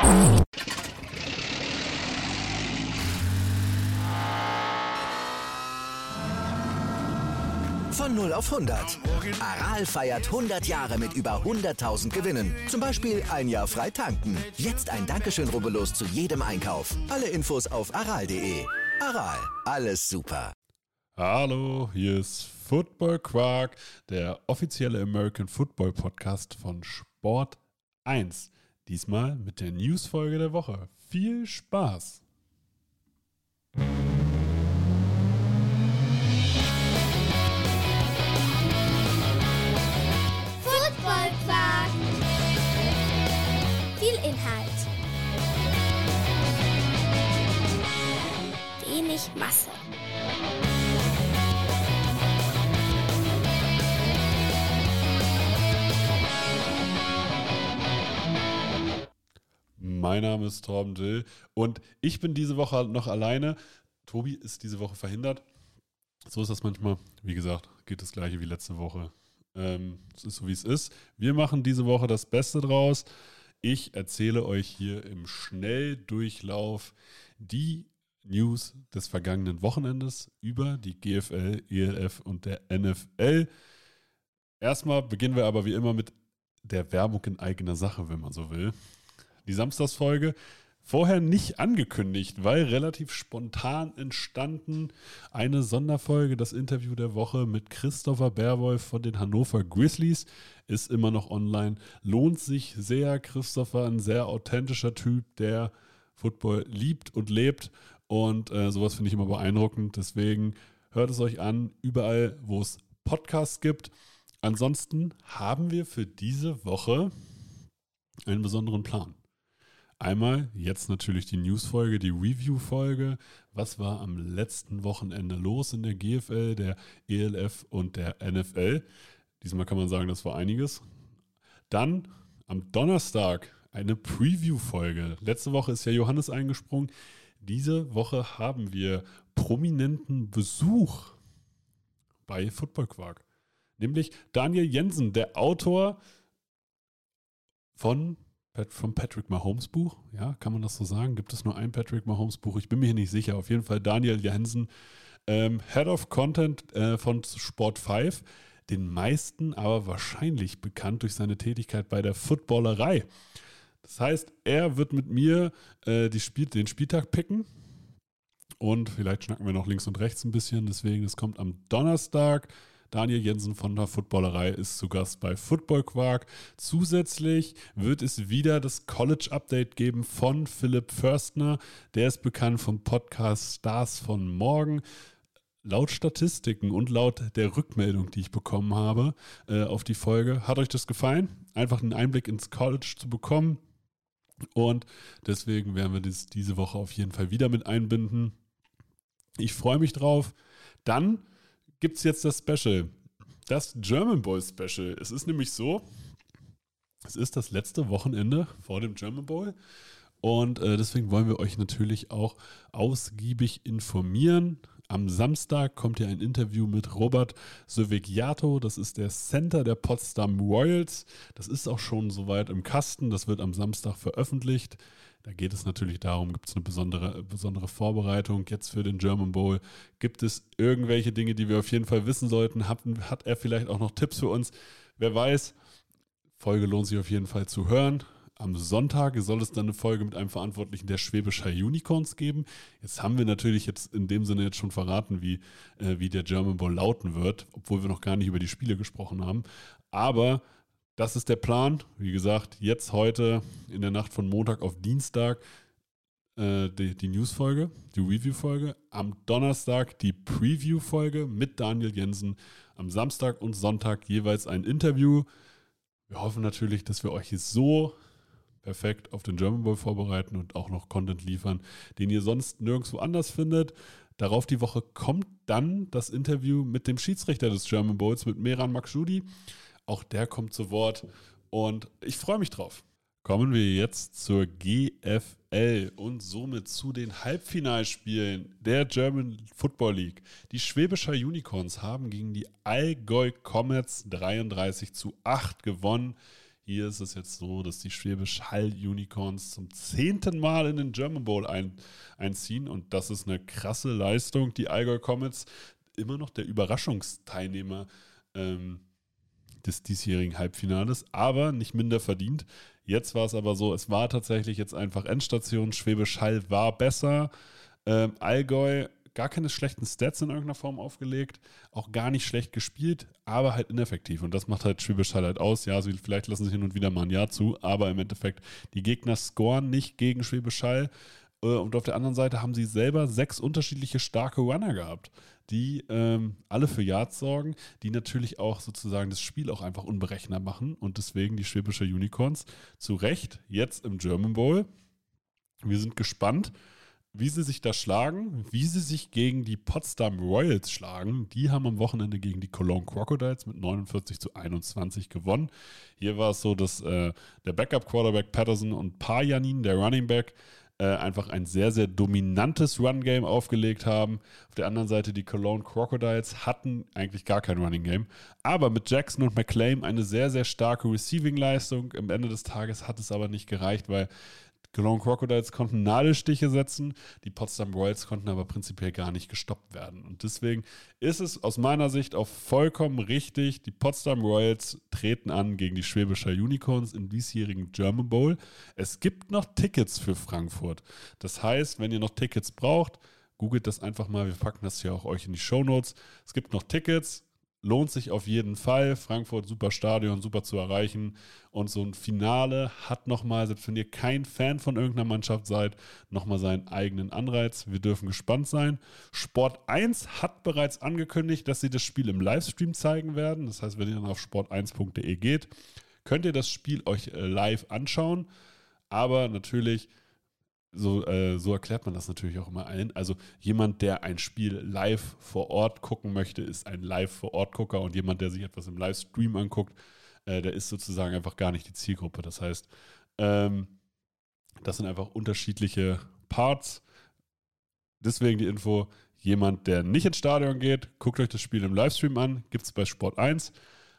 Von 0 auf 100. Aral feiert 100 Jahre mit über 100.000 Gewinnen. Zum Beispiel ein Jahr frei tanken. Jetzt ein Dankeschön, rubbellos zu jedem Einkauf. Alle Infos auf aral.de. Aral, alles super. Hallo, hier ist Football Quark, der offizielle American Football Podcast von Sport 1. Diesmal mit der Newsfolge der Woche. Viel Spaß! Football Quark. Viel Inhalt. Wenig Masse. Mein Name ist Torben Dill und ich bin diese Woche noch alleine. Tobi ist diese Woche verhindert. So ist das manchmal. Wie gesagt, geht das gleiche wie letzte Woche. Es ist so, wie es ist. Wir machen diese Woche das Beste draus. Ich erzähle euch hier im Schnelldurchlauf die News des vergangenen Wochenendes über die GFL, ELF und der NFL. Erstmal beginnen wir aber wie immer mit der Werbung in eigener Sache, wenn man so will. Die Samstagsfolge vorher nicht angekündigt, weil relativ spontan entstanden. Eine Sonderfolge, das Interview der Woche mit Christopher Berwolf von den Hannover Grizzlies, ist immer noch online. Lohnt sich sehr. Christopher, ein sehr authentischer Typ, der Football liebt und lebt. Und sowas finde ich immer beeindruckend. Deswegen hört es euch an, überall, wo es Podcasts gibt. Ansonsten haben wir für diese Woche einen besonderen Plan. Einmal jetzt natürlich die Newsfolge, die Review-Folge. Was war am letzten Wochenende los in der GFL, der ELF und der NFL? Diesmal kann man sagen, das war einiges. Dann am Donnerstag eine Preview-Folge. Letzte Woche ist ja Johannes eingesprungen. Diese Woche haben wir prominenten Besuch bei Football Quark. Nämlich Daniel Jensen, der Autor vom Patrick Mahomes Buch, ja, kann man das so sagen? Gibt es nur ein Patrick Mahomes Buch? Ich bin mir hier nicht sicher. Auf jeden Fall Daniel Jensen, Head of Content von Sport 5, den meisten aber wahrscheinlich bekannt durch seine Tätigkeit bei der Footballerei. Das heißt, er wird mit mir den Spieltag picken und vielleicht schnacken wir noch links und rechts ein bisschen. Deswegen, es kommt am Donnerstag. Daniel Jensen von der Footballerei ist zu Gast bei Football Quark. Zusätzlich wird es wieder das College-Update geben von Philipp Förstner. Der ist bekannt vom Podcast Stars von Morgen. Laut Statistiken und laut der Rückmeldung, die ich bekommen habe auf die Folge, hat euch das gefallen? Einfach einen Einblick ins College zu bekommen. Und deswegen werden wir das diese Woche auf jeden Fall wieder mit einbinden. Ich freue mich drauf. Dann gibt es jetzt das Special, das German Bowl Special. Es ist nämlich so, es ist das letzte Wochenende vor dem German Bowl und deswegen wollen wir euch natürlich auch ausgiebig informieren. Am Samstag kommt hier ein Interview mit Robert Sövegiato, das ist der Center der Potsdam Royals. Das ist auch schon soweit im Kasten, das wird am Samstag veröffentlicht. Da geht es natürlich darum, gibt es eine besondere Vorbereitung jetzt für den German Bowl? Gibt es irgendwelche Dinge, die wir auf jeden Fall wissen sollten? Hat er vielleicht auch noch Tipps für uns? Wer weiß, Folge lohnt sich auf jeden Fall zu hören. Am Sonntag soll es dann eine Folge mit einem Verantwortlichen der Schwäbischer Unicorns geben. Jetzt haben wir natürlich jetzt in dem Sinne jetzt schon verraten, wie der German Bowl lauten wird, obwohl wir noch gar nicht über die Spiele gesprochen haben. Aber das ist der Plan. Wie gesagt, jetzt heute in der Nacht von Montag auf Dienstag die News-Folge, die Review-Folge. Am Donnerstag die Preview-Folge mit Daniel Jensen. Am Samstag und Sonntag jeweils ein Interview. Wir hoffen natürlich, dass wir euch so perfekt auf den German Bowl vorbereiten und auch noch Content liefern, den ihr sonst nirgendwo anders findet. Darauf die Woche kommt dann das Interview mit dem Schiedsrichter des German Bowls, mit Mehran Makhshudi. Auch der kommt zu Wort und ich freue mich drauf. Kommen wir jetzt zur GFL und somit zu den Halbfinalspielen der German Football League. Die Schwäbischer Unicorns haben gegen die Allgäu Comets 33:8 gewonnen. Hier ist es jetzt so, dass die Schwäbisch Hall Unicorns zum 10. Mal in den German Bowl einziehen und das ist eine krasse Leistung. Die Allgäu Comets, immer noch der Überraschungsteilnehmer des diesjährigen Halbfinales, aber nicht minder verdient. Jetzt war es aber so, es war tatsächlich jetzt einfach Endstation. Schwäbisch Hall war besser. Allgäu gar keine schlechten Stats in irgendeiner Form aufgelegt, auch gar nicht schlecht gespielt, aber halt ineffektiv. Und das macht halt Schwäbisch Hall halt aus. Ja, vielleicht lassen sie hin und wieder mal ein Jahr zu, aber im Endeffekt, die Gegner scoren nicht gegen Schwäbisch Hall. Und auf der anderen Seite haben sie selber 6 unterschiedliche starke Runner gehabt, die alle für Yards sorgen, die natürlich auch sozusagen das Spiel auch einfach unberechenbar machen. Und deswegen die Schwäbische Unicorns zu Recht jetzt im German Bowl. Wir sind gespannt, wie sie sich da schlagen, wie sie sich gegen die Potsdam Royals schlagen. Die haben am Wochenende gegen die Cologne Crocodiles mit 49-21 gewonnen. Hier war es so, dass der Backup-Quarterback Patterson und Pajanin, der Running Back, einfach ein sehr, sehr dominantes Run-Game aufgelegt haben. Auf der anderen Seite die Cologne Crocodiles hatten eigentlich gar kein Running-Game, aber mit Jackson und McClain eine sehr, sehr starke Receiving-Leistung. Am Ende des Tages hat es aber nicht gereicht, weil Cologne Crocodiles konnten Nadelstiche setzen, die Potsdam Royals konnten aber prinzipiell gar nicht gestoppt werden. Und deswegen ist es aus meiner Sicht auch vollkommen richtig, die Potsdam Royals treten an gegen die Schwäbischer Unicorns im diesjährigen German Bowl. Es gibt noch Tickets für Frankfurt. Das heißt, wenn ihr noch Tickets braucht, googelt das einfach mal, wir packen das ja auch euch in die Shownotes. Es gibt noch Tickets. Lohnt sich auf jeden Fall. Frankfurt, super Stadion, super zu erreichen. Und so ein Finale hat nochmal, selbst wenn ihr kein Fan von irgendeiner Mannschaft seid, nochmal seinen eigenen Anreiz. Wir dürfen gespannt sein. Sport 1 hat bereits angekündigt, dass sie das Spiel im Livestream zeigen werden. Das heißt, wenn ihr dann auf sport1.de geht, könnt ihr das Spiel euch live anschauen. Aber natürlich, so erklärt man das natürlich auch immer allen. Also jemand, der ein Spiel live vor Ort gucken möchte, ist ein Live-vor-Ort-Gucker und jemand, der sich etwas im Livestream anguckt, der ist sozusagen einfach gar nicht die Zielgruppe. Das heißt, das sind einfach unterschiedliche Parts. Deswegen die Info, jemand, der nicht ins Stadion geht, guckt euch das Spiel im Livestream an, gibt es bei Sport 1.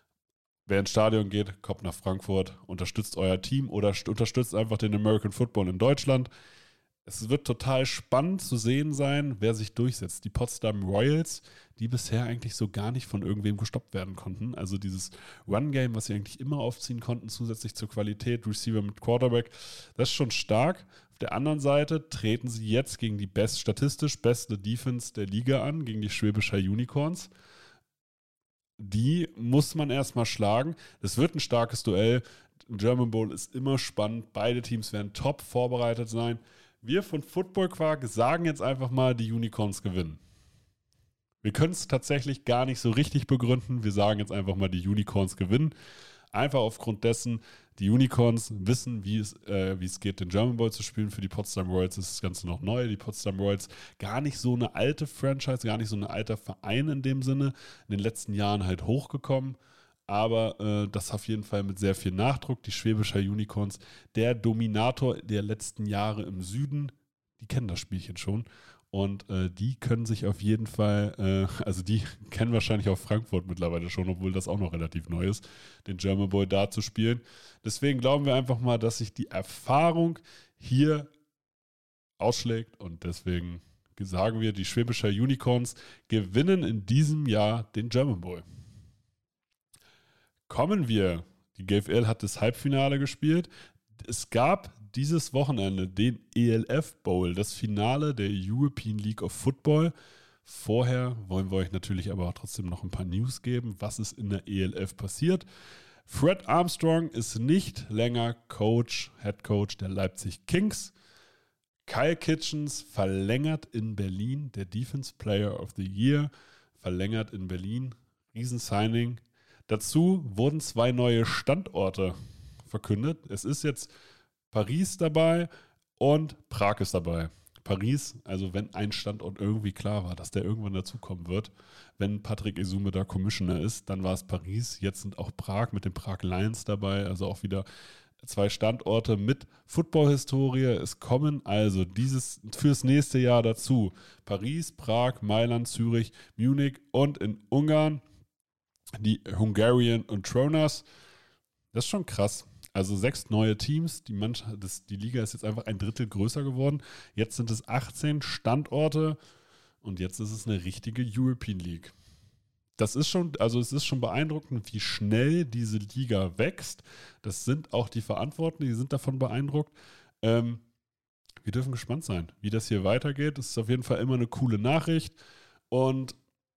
Wer ins Stadion geht, kommt nach Frankfurt, unterstützt euer Team oder unterstützt einfach den American Football in Deutschland. Es wird total spannend zu sehen sein, wer sich durchsetzt. Die Potsdam Royals, die bisher eigentlich so gar nicht von irgendwem gestoppt werden konnten. Also dieses Run-Game, was sie eigentlich immer aufziehen konnten, zusätzlich zur Qualität, Receiver mit Quarterback, das ist schon stark. Auf der anderen Seite treten sie jetzt gegen die statistisch beste Defense der Liga an, gegen die Schwäbischer Unicorns. Die muss man erstmal schlagen. Es wird ein starkes Duell. German Bowl ist immer spannend. Beide Teams werden top vorbereitet sein. Wir von Football Quark sagen jetzt einfach mal, die Unicorns gewinnen. Wir können es tatsächlich gar nicht so richtig begründen. Wir sagen jetzt einfach mal, die Unicorns gewinnen. Einfach aufgrund dessen, die Unicorns wissen, wie es geht, den German Bowl zu spielen. Für die Potsdam Royals ist das Ganze noch neu. Die Potsdam Royals gar nicht so eine alte Franchise, gar nicht so ein alter Verein in dem Sinne. In den letzten Jahren halt hochgekommen. Aber das auf jeden Fall mit sehr viel Nachdruck. Die Schwäbischer Unicorns, der Dominator der letzten Jahre im Süden, die kennen das Spielchen schon. Und die können sich auf jeden Fall, also die kennen wahrscheinlich auch Frankfurt mittlerweile schon, obwohl das auch noch relativ neu ist, den German Bowl da zu spielen. Deswegen glauben wir einfach mal, dass sich die Erfahrung hier ausschlägt. Und deswegen sagen wir, die Schwäbischer Unicorns gewinnen in diesem Jahr den German Bowl. Kommen wir, die GFL hat das Halbfinale gespielt. Es gab dieses Wochenende den ELF Bowl, das Finale der European League of Football. Vorher wollen wir euch natürlich aber auch trotzdem noch ein paar News geben, was ist in der ELF passiert. Fred Armstrong ist nicht länger Head Coach der Leipzig Kings. Kyle Kitchens verlängert in Berlin, der Defense Player of the Year, verlängert in Berlin, Riesensigning. Dazu wurden 2 neue Standorte verkündet. Es ist jetzt Paris dabei und Prag ist dabei. Paris, also wenn ein Standort irgendwie klar war, dass der irgendwann dazukommen wird, wenn Patrick Esume da Commissioner ist, dann war es Paris. Jetzt sind auch Prag mit den Prag Lions dabei, also auch wieder 2 Standorte mit Football-Historie. Es kommen also fürs nächste Jahr dazu Paris, Prag, Mailand, Zürich, Munich und in Ungarn die Hungarian und Tronas. Das ist schon krass. Also 6 neue Teams. Die Liga ist jetzt einfach ein Drittel größer geworden. Jetzt sind es 18 Standorte und jetzt ist es eine richtige European League. Es ist schon beeindruckend, wie schnell diese Liga wächst. Das sind auch die Verantwortlichen, die sind davon beeindruckt. Wir dürfen gespannt sein, wie das hier weitergeht. Es ist auf jeden Fall immer eine coole Nachricht und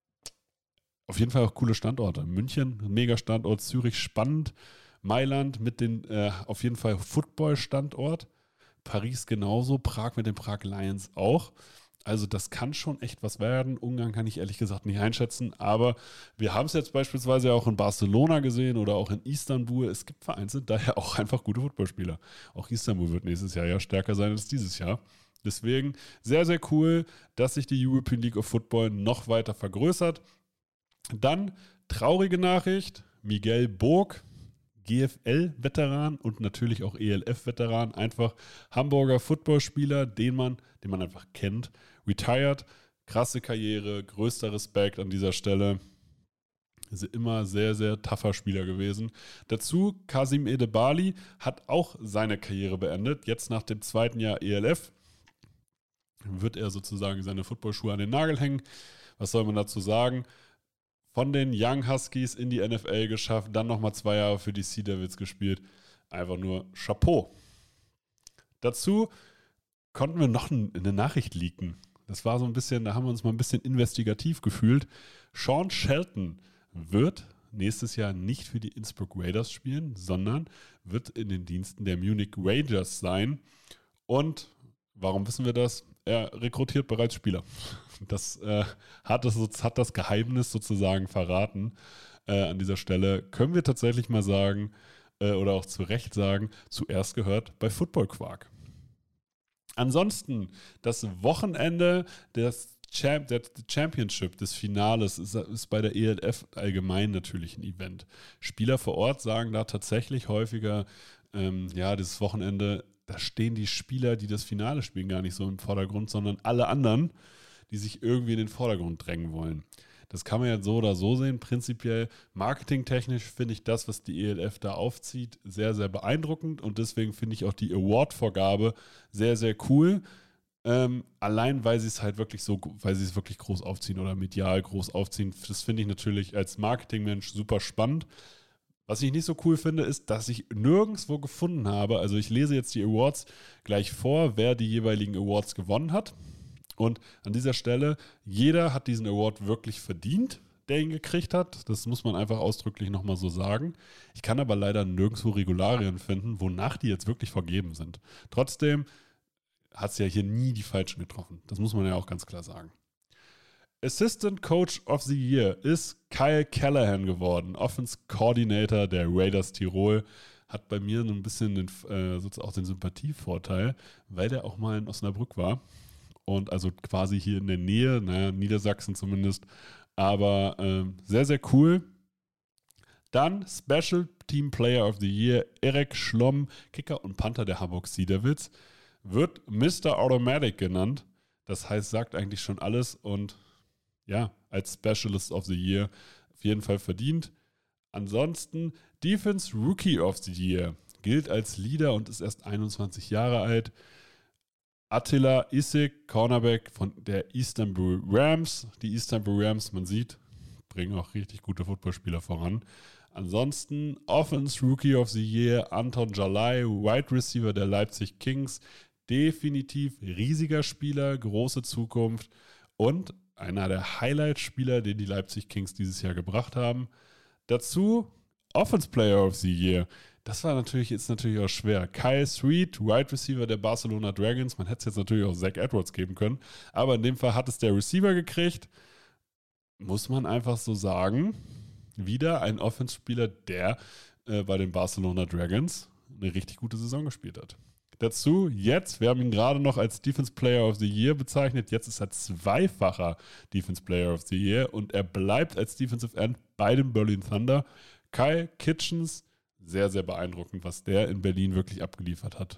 auf jeden Fall auch coole Standorte. München, mega Standort, Zürich spannend, Mailand mit den auf jeden Fall Football-Standort, Paris genauso, Prag mit den Prag Lions auch. Also das kann schon echt was werden. Ungarn kann ich ehrlich gesagt nicht einschätzen, aber wir haben es jetzt beispielsweise auch in Barcelona gesehen oder auch in Istanbul. Es gibt vereinzelt daher auch einfach gute Footballspieler. Auch Istanbul wird nächstes Jahr ja stärker sein als dieses Jahr. Deswegen sehr, sehr cool, dass sich die European League of Football noch weiter vergrößert. Dann traurige Nachricht, Miguel Burg, GFL-Veteran und natürlich auch ELF-Veteran, einfach Hamburger Footballspieler, den man einfach kennt, retired, krasse Karriere, größter Respekt an dieser Stelle. Ist immer sehr, sehr tougher Spieler gewesen. Dazu Kasim Edebali hat auch seine Karriere beendet. Jetzt nach dem 2. Jahr ELF wird er sozusagen seine Footballschuhe an den Nagel hängen. Was soll man dazu sagen? Von den Young Huskies in die NFL geschafft, dann nochmal 2 Jahre für die Sea Devils gespielt. Einfach nur Chapeau. Dazu konnten wir noch eine Nachricht leaken. Das war so ein bisschen, da haben wir uns mal ein bisschen investigativ gefühlt. Sean Shelton wird nächstes Jahr nicht für die Innsbruck Raiders spielen, sondern wird in den Diensten der Munich Rangers sein. Und warum wissen wir das? Er rekrutiert bereits Spieler. Das hat das Geheimnis sozusagen verraten. An dieser Stelle können wir tatsächlich mal sagen, oder auch zu Recht sagen, zuerst gehört bei Football Quark. Ansonsten, das Wochenende der Championship, des Finales, ist bei der ELF allgemein natürlich ein Event. Spieler vor Ort sagen da tatsächlich häufiger, dieses Wochenende, da stehen die Spieler, die das Finale spielen, gar nicht so im Vordergrund, sondern alle anderen, die sich irgendwie in den Vordergrund drängen wollen. Das kann man jetzt so oder so sehen. Prinzipiell marketingtechnisch finde ich das, was die ELF da aufzieht, sehr, sehr beeindruckend und deswegen finde ich auch die Award-Vorgabe sehr, sehr cool. Allein, weil sie es halt wirklich wirklich groß aufziehen oder medial groß aufziehen. Das finde ich natürlich als Marketingmensch super spannend. Was ich nicht so cool finde, ist, dass ich nirgendwo gefunden habe, also ich lese jetzt die Awards gleich vor, wer die jeweiligen Awards gewonnen hat. Und an dieser Stelle, jeder hat diesen Award wirklich verdient, der ihn gekriegt hat. Das muss man einfach ausdrücklich nochmal so sagen. Ich kann aber leider nirgendwo Regularien finden, wonach die jetzt wirklich vergeben sind. Trotzdem hat es ja hier nie die Falschen getroffen. Das muss man ja auch ganz klar sagen. Assistant Coach of the Year ist Kyle Callahan geworden, Offense Coordinator der Raiders Tirol. Hat bei mir so ein bisschen auch den Sympathievorteil, weil der auch mal in Osnabrück war. Und also quasi hier in der Nähe, Niedersachsen zumindest. Aber sehr, sehr cool. Dann Special Team Player of the Year, Erik Schlomm, Kicker und Panther der Hamburg Sea Devils. Wird Mr. Automatic genannt. Das heißt, sagt eigentlich schon alles und ja, als Specialist of the Year auf jeden Fall verdient. Ansonsten Defense Rookie of the Year. Gilt als Leader und ist erst 21 Jahre alt. Attila Issik, Cornerback von der Istanbul Rams. Die Istanbul Rams, man sieht, bringen auch richtig gute Footballspieler voran. Ansonsten Offense Rookie of the Year, Anton Jalai, Wide Receiver der Leipzig Kings. Definitiv riesiger Spieler, große Zukunft und einer der Highlight-Spieler, den die Leipzig Kings dieses Jahr gebracht haben. Dazu Offense Player of the Year. Das war jetzt natürlich auch schwer. Kyle Street, Wide Receiver der Barcelona Dragons. Man hätte es jetzt natürlich auch Zach Edwards geben können. Aber in dem Fall hat es der Receiver gekriegt. Muss man einfach so sagen. Wieder ein Offense-Spieler, der bei den Barcelona Dragons eine richtig gute Saison gespielt hat. Dazu jetzt, wir haben ihn gerade noch als Defense Player of the Year bezeichnet. Jetzt ist er zweifacher Defense Player of the Year und er bleibt als Defensive End bei den Berlin Thunder. Kyle Kitchens, sehr, sehr beeindruckend, was der in Berlin wirklich abgeliefert hat.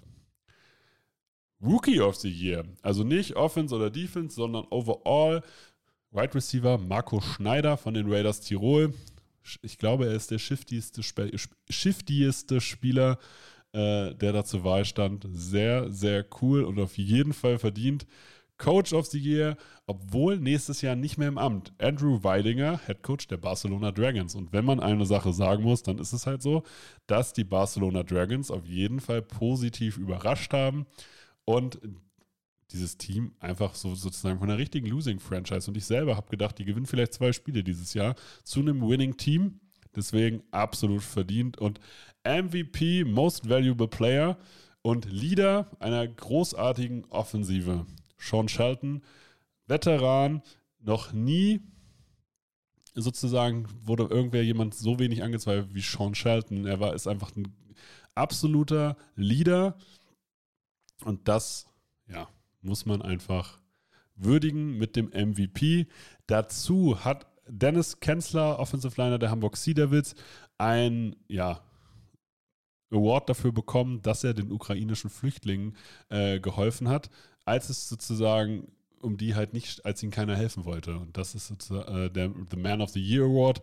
Rookie of the Year, also nicht Offense oder Defense, sondern overall Wide Receiver Marco Schneider von den Raiders Tirol. Ich glaube, er ist der shiftieste Spieler der da zur Wahl stand. Sehr, sehr cool und auf jeden Fall verdient. Coach of the Year, obwohl nächstes Jahr nicht mehr im Amt. Andrew Weidinger, Head Coach der Barcelona Dragons. Und wenn man eine Sache sagen muss, dann ist es halt so, dass die Barcelona Dragons auf jeden Fall positiv überrascht haben und dieses Team einfach so sozusagen von einer richtigen Losing-Franchise. Und ich selber habe gedacht, die gewinnen vielleicht 2 Spiele dieses Jahr zu einem Winning-Team. Deswegen absolut verdient. Und MVP, Most Valuable Player und Leader einer großartigen Offensive. Sean Shelton, Veteran, noch nie sozusagen wurde jemand so wenig angezweifelt wie Sean Shelton. Ist einfach ein absoluter Leader und das, ja, muss man einfach würdigen mit dem MVP. Dazu hat Dennis Kenzler, Offensive Liner der Hamburg Sea Devils, ein, Award dafür bekommen, dass er den ukrainischen Flüchtlingen geholfen hat, als es sozusagen um die halt nicht, als ihnen keiner helfen wollte. Und das ist sozusagen der The Man of the Year Award.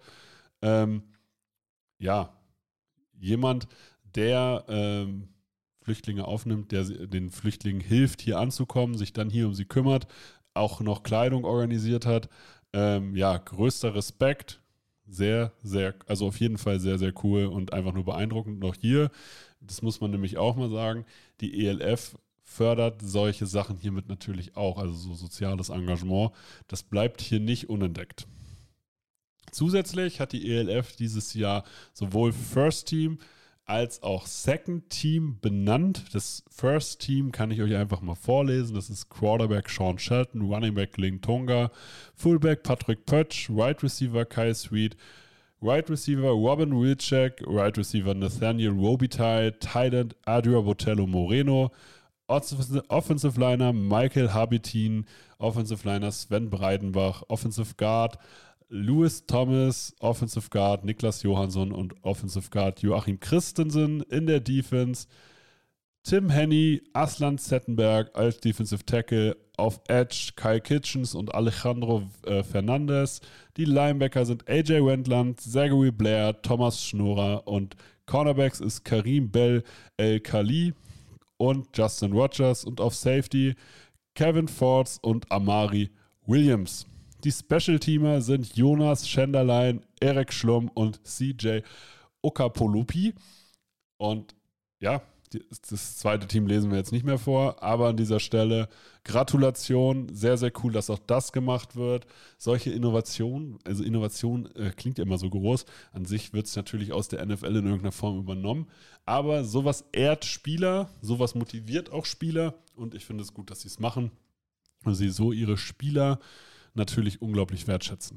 Jemand, der Flüchtlinge aufnimmt, der den Flüchtlingen hilft, hier anzukommen, sich dann hier um sie kümmert, auch noch Kleidung organisiert hat. Größter Respekt. Sehr, sehr, also auf jeden Fall sehr, sehr cool und einfach nur beeindruckend. Und auch hier, das muss man nämlich auch mal sagen, die ELF fördert solche Sachen hiermit natürlich auch, also so soziales Engagement. Das bleibt hier nicht unentdeckt. Zusätzlich hat die ELF dieses Jahr sowohl First Team als auch Second Team benannt. Das First Team kann ich euch einfach mal vorlesen. Das ist Quarterback Sean Shelton, Running Back Ling Tonga, Fullback Patrick Pötsch, Wide Receiver Kai Sweet, Wide Receiver Robin Wilczek, Wide Receiver Nathaniel Robitaille, Tight End Adria Botello Moreno, Offensive Liner Michael Habitin, Offensive Liner Sven Breidenbach, Offensive Guard Louis Thomas, Offensive Guard Niklas Johansson und Offensive Guard Joachim Christensen in der Defense. Tim Henny, Aslan Zettenberg als Defensive Tackle, auf Edge Kyle Kitchens und Alejandro Fernandez. Die Linebacker sind AJ Wendland, Zachary Blair, Thomas Schnorer und Cornerbacks ist Karim Bell El-Khali und Justin Rogers und auf Safety Kevin Fords und Amari Williams. Die Special-Teamer sind Jonas Schenderlein, Erik Schlumm und CJ Okapolupi. Und ja, das zweite Team lesen wir jetzt nicht mehr vor, aber an dieser Stelle Gratulation, sehr, sehr cool, dass auch das gemacht wird. Solche Innovationen, also Innovation klingt ja immer so groß, an sich wird es natürlich aus der NFL in irgendeiner Form übernommen, aber sowas ehrt Spieler, sowas motiviert auch Spieler und ich finde es gut, dass sie es machen und sie so ihre Spieler natürlich unglaublich wertschätzen.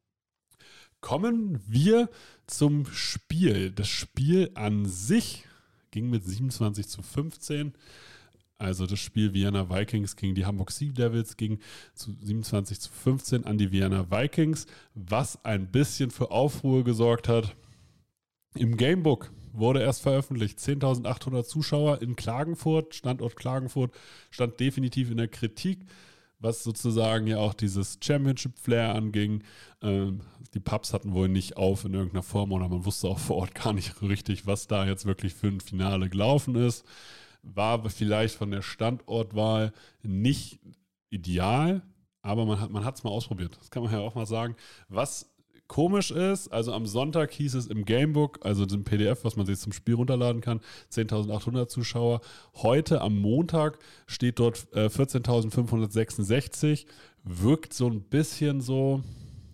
Kommen wir zum Spiel. Das Spiel an sich ging mit 27:15. Also das Spiel Vienna Vikings gegen die Hamburg Sea Devils ging zu 27:15 an die Vienna Vikings, was ein bisschen für Aufruhr gesorgt hat. Im Gamebook wurde erst veröffentlicht, 10.800 Zuschauer in Klagenfurt, Standort Klagenfurt, stand definitiv in der Kritik, was sozusagen ja auch dieses Championship-Flair anging. Die Pubs hatten wohl nicht auf in irgendeiner Form oder man wusste auch vor Ort gar nicht richtig, was da jetzt wirklich für ein Finale gelaufen ist. War vielleicht von der Standortwahl nicht ideal, aber man hat es mal ausprobiert. Das kann man ja auch mal sagen. Was komisch ist, also am Sonntag hieß es im Gamebook, also dem PDF, was man sich zum Spiel runterladen kann, 10.800 Zuschauer. Heute am Montag steht dort 14.566. Wirkt so ein bisschen so,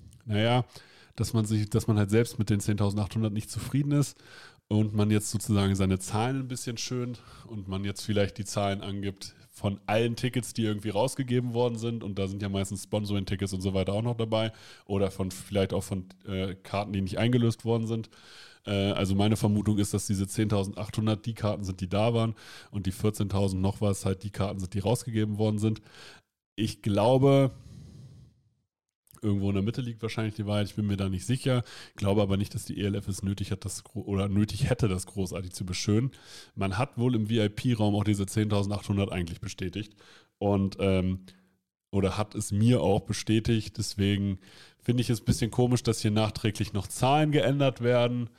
dass man halt selbst mit den 10.800 nicht zufrieden ist und man jetzt sozusagen seine Zahlen ein bisschen schönt und man jetzt vielleicht die Zahlen angibt von allen Tickets, die irgendwie rausgegeben worden sind und da sind ja meistens Sponsoring-Tickets und so weiter auch noch dabei oder vielleicht auch von Karten, die nicht eingelöst worden sind. Also meine Vermutung ist, dass diese 10.800 die Karten sind, die da waren und die 14.000 noch was halt die Karten sind, die rausgegeben worden sind. Ich glaube, irgendwo in der Mitte liegt wahrscheinlich die Wahrheit, ich bin mir da nicht sicher. Ich glaube aber nicht, dass die ELF es nötig hätte, das großartig zu beschönen. Man hat wohl im VIP-Raum auch diese 10.800 eigentlich bestätigt und oder hat es mir auch bestätigt. Deswegen finde ich es ein bisschen komisch, dass hier nachträglich noch Zahlen geändert werden.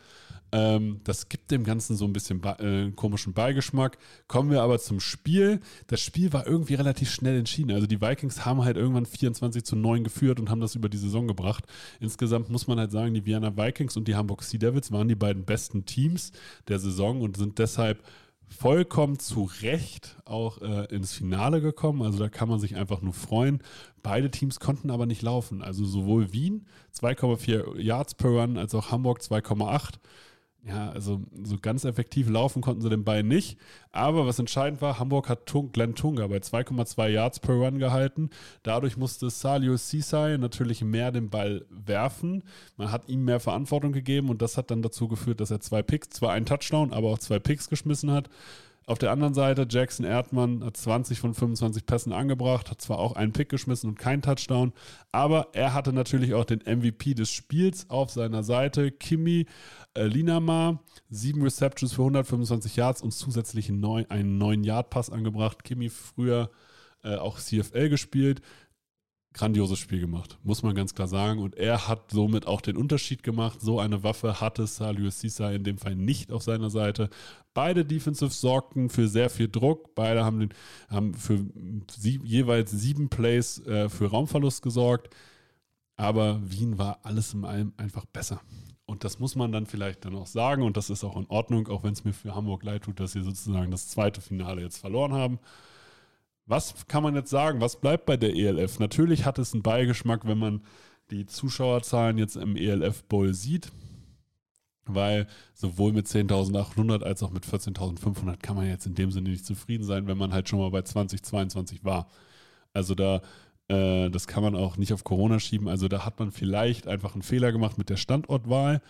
Das gibt dem Ganzen so ein bisschen komischen Beigeschmack. Kommen wir aber zum Spiel. Das Spiel war irgendwie relativ schnell entschieden. Also die Vikings haben halt irgendwann 24-9 geführt und haben das über die Saison gebracht. Insgesamt muss man halt sagen, die Vienna Vikings und die Hamburg Sea Devils waren die beiden besten Teams der Saison und sind deshalb vollkommen zu Recht auch ins Finale gekommen. Also da kann man sich einfach nur freuen. Beide Teams konnten aber nicht laufen. Also sowohl Wien 2,4 Yards per Run als auch Hamburg 2,8. Ja, also so ganz effektiv laufen konnten sie den beiden nicht. Aber was entscheidend war, Hamburg hat Glenn Tunga bei 2,2 Yards per Run gehalten. Dadurch musste Salio Ceesay natürlich mehr den Ball werfen. Man hat ihm mehr Verantwortung gegeben und das hat dann dazu geführt, dass er 2 Picks, zwar einen Touchdown, aber auch 2 Picks geschmissen hat. Auf der anderen Seite, Jackson Erdmann hat 20 von 25 Pässen angebracht, hat zwar auch einen Pick geschmissen und keinen Touchdown, aber er hatte natürlich auch den MVP des Spiels auf seiner Seite, Kimi Linamar, 7 Receptions für 125 Yards und zusätzlich einen 9-Yard-Pass angebracht. Kimi früher auch CFL gespielt. Grandioses Spiel gemacht, muss man ganz klar sagen. Und er hat somit auch den Unterschied gemacht. So eine Waffe hatte Salio Ceesay in dem Fall nicht auf seiner Seite. Beide Defensives sorgten für sehr viel Druck. Beide haben für jeweils 7 Plays für Raumverlust gesorgt. Aber Wien war alles in allem einfach besser. Und das muss man dann vielleicht dann auch sagen. Und das ist auch in Ordnung, auch wenn es mir für Hamburg leid tut, dass sie sozusagen das zweite Finale jetzt verloren haben. Was kann man jetzt sagen? Was bleibt bei der ELF? Natürlich hat es einen Beigeschmack, wenn man die Zuschauerzahlen jetzt im ELF Bowl sieht, weil sowohl mit 10.800 als auch mit 14.500 kann man jetzt in dem Sinne nicht zufrieden sein, wenn man halt schon mal bei 2022 war. Also das kann man auch nicht auf Corona schieben. Also da hat man vielleicht einfach einen Fehler gemacht mit der Standortwahl,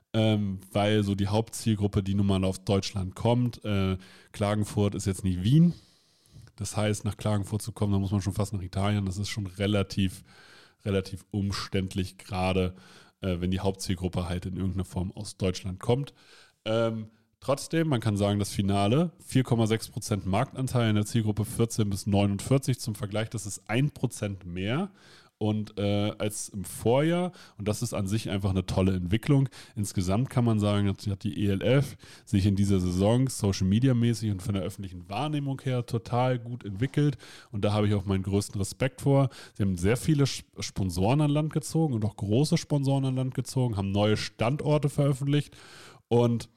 weil so die Hauptzielgruppe, die nun mal auf Deutschland kommt, Klagenfurt ist jetzt nicht Wien. Das heißt, nach Klagenfurt zu kommen, da muss man schon fast nach Italien. Das ist schon relativ umständlich, gerade wenn die Hauptzielgruppe halt in irgendeiner Form aus Deutschland kommt. Trotzdem, man kann sagen, das Finale, 4,6% Marktanteil in der Zielgruppe 14 bis 49. Zum Vergleich, das ist 1% mehr und als im Vorjahr. Und das ist an sich einfach eine tolle Entwicklung. Insgesamt kann man sagen, hat die ELF sich in dieser Saison Social-Media-mäßig und von der öffentlichen Wahrnehmung her total gut entwickelt. Und da habe ich auch meinen größten Respekt vor. Sie haben sehr viele Sponsoren an Land gezogen und auch große Sponsoren an Land gezogen, haben neue Standorte veröffentlicht und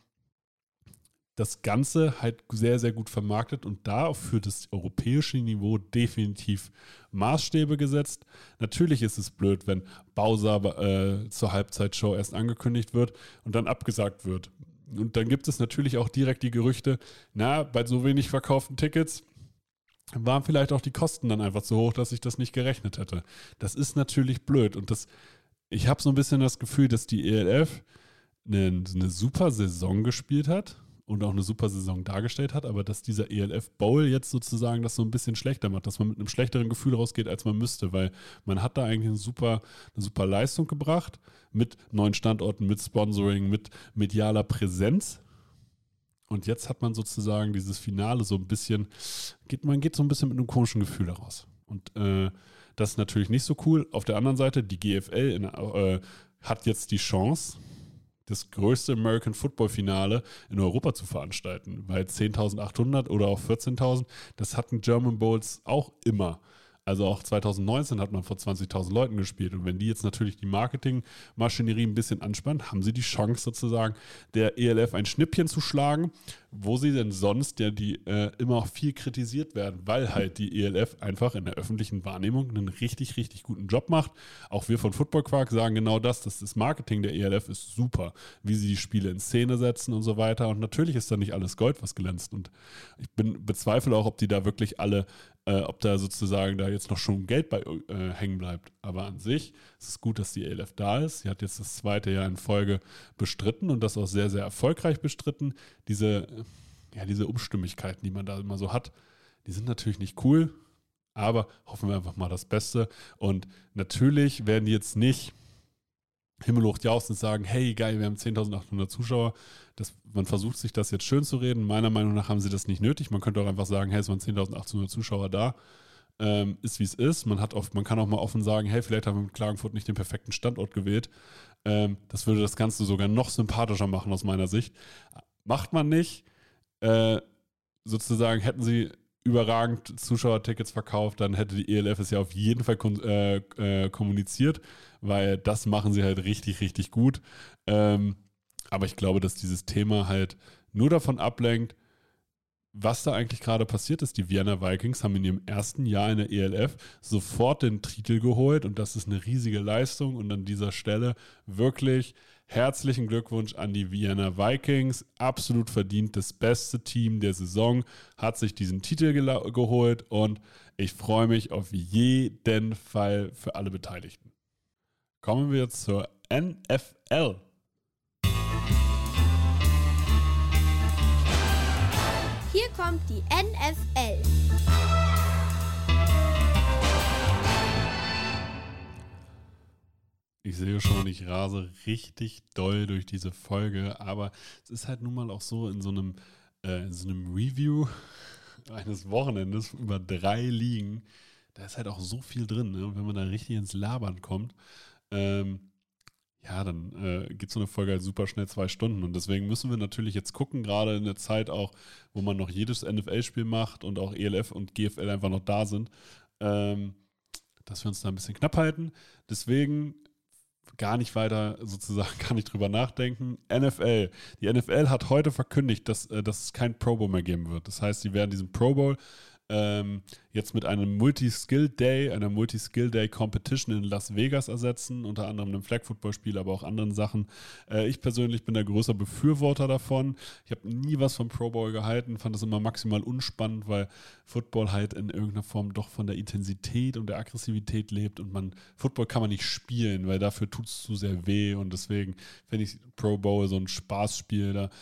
das Ganze halt sehr, sehr gut vermarktet und da für das europäische Niveau definitiv Maßstäbe gesetzt. Natürlich ist es blöd, wenn Bowser zur Halbzeitshow erst angekündigt wird und dann abgesagt wird. Und dann gibt es natürlich auch direkt die Gerüchte, bei so wenig verkauften Tickets waren vielleicht auch die Kosten dann einfach so hoch, dass ich das nicht gerechnet hätte. Das ist natürlich blöd und ich habe so ein bisschen das Gefühl, dass die ELF eine super Saison gespielt hat und auch eine super Saison dargestellt hat, aber dass dieser ELF Bowl jetzt sozusagen das so ein bisschen schlechter macht, dass man mit einem schlechteren Gefühl rausgeht, als man müsste, weil man hat da eigentlich eine super Leistung gebracht, mit neuen Standorten, mit Sponsoring, mit medialer Präsenz und jetzt hat man sozusagen dieses Finale so ein bisschen, man geht so ein bisschen mit einem komischen Gefühl heraus und das ist natürlich nicht so cool. Auf der anderen Seite, die GFL hat jetzt die Chance, das größte American Football Finale in Europa zu veranstalten, weil 10.800 oder auch 14.000, das hatten German Bowls auch immer. Also auch 2019 hat man vor 20.000 Leuten gespielt und wenn die jetzt natürlich die Marketingmaschinerie ein bisschen anspannen, haben sie die Chance sozusagen der ELF ein Schnippchen zu schlagen, wo sie denn sonst die immer auch viel kritisiert werden, weil halt die ELF einfach in der öffentlichen Wahrnehmung einen richtig, richtig guten Job macht. Auch wir von Football Quark sagen genau das Marketing der ELF ist super, wie sie die Spiele in Szene setzen und so weiter und natürlich ist da nicht alles Gold, was glänzt und ich bezweifle auch, ob die da wirklich alle ob da sozusagen da jetzt noch schon Geld bei hängen bleibt. Aber an sich ist es gut, dass die ELF da ist. Sie hat jetzt das 2. Jahr in Folge bestritten und das auch sehr, sehr erfolgreich bestritten. Diese Unstimmigkeiten, die man da immer so hat, die sind natürlich nicht cool, aber hoffen wir einfach mal das Beste. Und natürlich werden die jetzt nicht himmelhoch jauchzend sagen, hey geil, wir haben 10.800 Zuschauer. Man versucht sich das jetzt schön zu reden. Meiner Meinung nach haben sie das nicht nötig. Man könnte auch einfach sagen, hey, es waren 10.800 Zuschauer da. Ist wie es ist. Man kann auch mal offen sagen, hey, vielleicht haben wir mit Klagenfurt nicht den perfekten Standort gewählt. Das würde das Ganze sogar noch sympathischer machen aus meiner Sicht. Macht man nicht. Sozusagen hätten sie überragend Zuschauertickets verkauft, dann hätte die ELF es ja auf jeden Fall kommuniziert, weil das machen sie halt richtig, richtig gut. Aber ich glaube, dass dieses Thema halt nur davon ablenkt, was da eigentlich gerade passiert ist. Die Vienna Vikings haben in ihrem ersten Jahr in der ELF sofort den Titel geholt und das ist eine riesige Leistung und an dieser Stelle wirklich herzlichen Glückwunsch an die Vienna Vikings. Absolut verdient, das beste Team der Saison hat sich diesen Titel geholt und ich freue mich auf jeden Fall für alle Beteiligten. Kommen wir zur NFL. Hier kommt die NFL. Ich sehe schon, ich rase richtig doll durch diese Folge, aber es ist halt nun mal auch so in so einem Review eines Wochenendes über 3 Ligen, da ist halt auch so viel drin, ne? Und wenn man da richtig ins Labern kommt, ja, dann geht so eine Folge halt super schnell 2 Stunden und deswegen müssen wir natürlich jetzt gucken, gerade in der Zeit auch, wo man noch jedes NFL-Spiel macht und auch ELF und GFL einfach noch da sind, dass wir uns da ein bisschen knapp halten. Deswegen gar nicht weiter sozusagen, gar nicht drüber nachdenken. NFL. Die NFL hat heute verkündigt, dass es kein Pro Bowl mehr geben wird. Das heißt, sie werden diesen Pro Bowl jetzt mit einem Multi-Skill-Day, einer Multi-Skill-Day-Competition in Las Vegas ersetzen, unter anderem einem Flag-Football-Spiel, aber auch anderen Sachen. Ich persönlich bin der größer Befürworter davon. Ich habe nie was vom Pro Bowl gehalten, fand das immer maximal unspannend, weil Football halt in irgendeiner Form doch von der Intensität und der Aggressivität lebt und Football kann man nicht spielen, weil dafür tut es zu sehr weh und deswegen finde ich Pro Bowl so ein Spaßspiel da.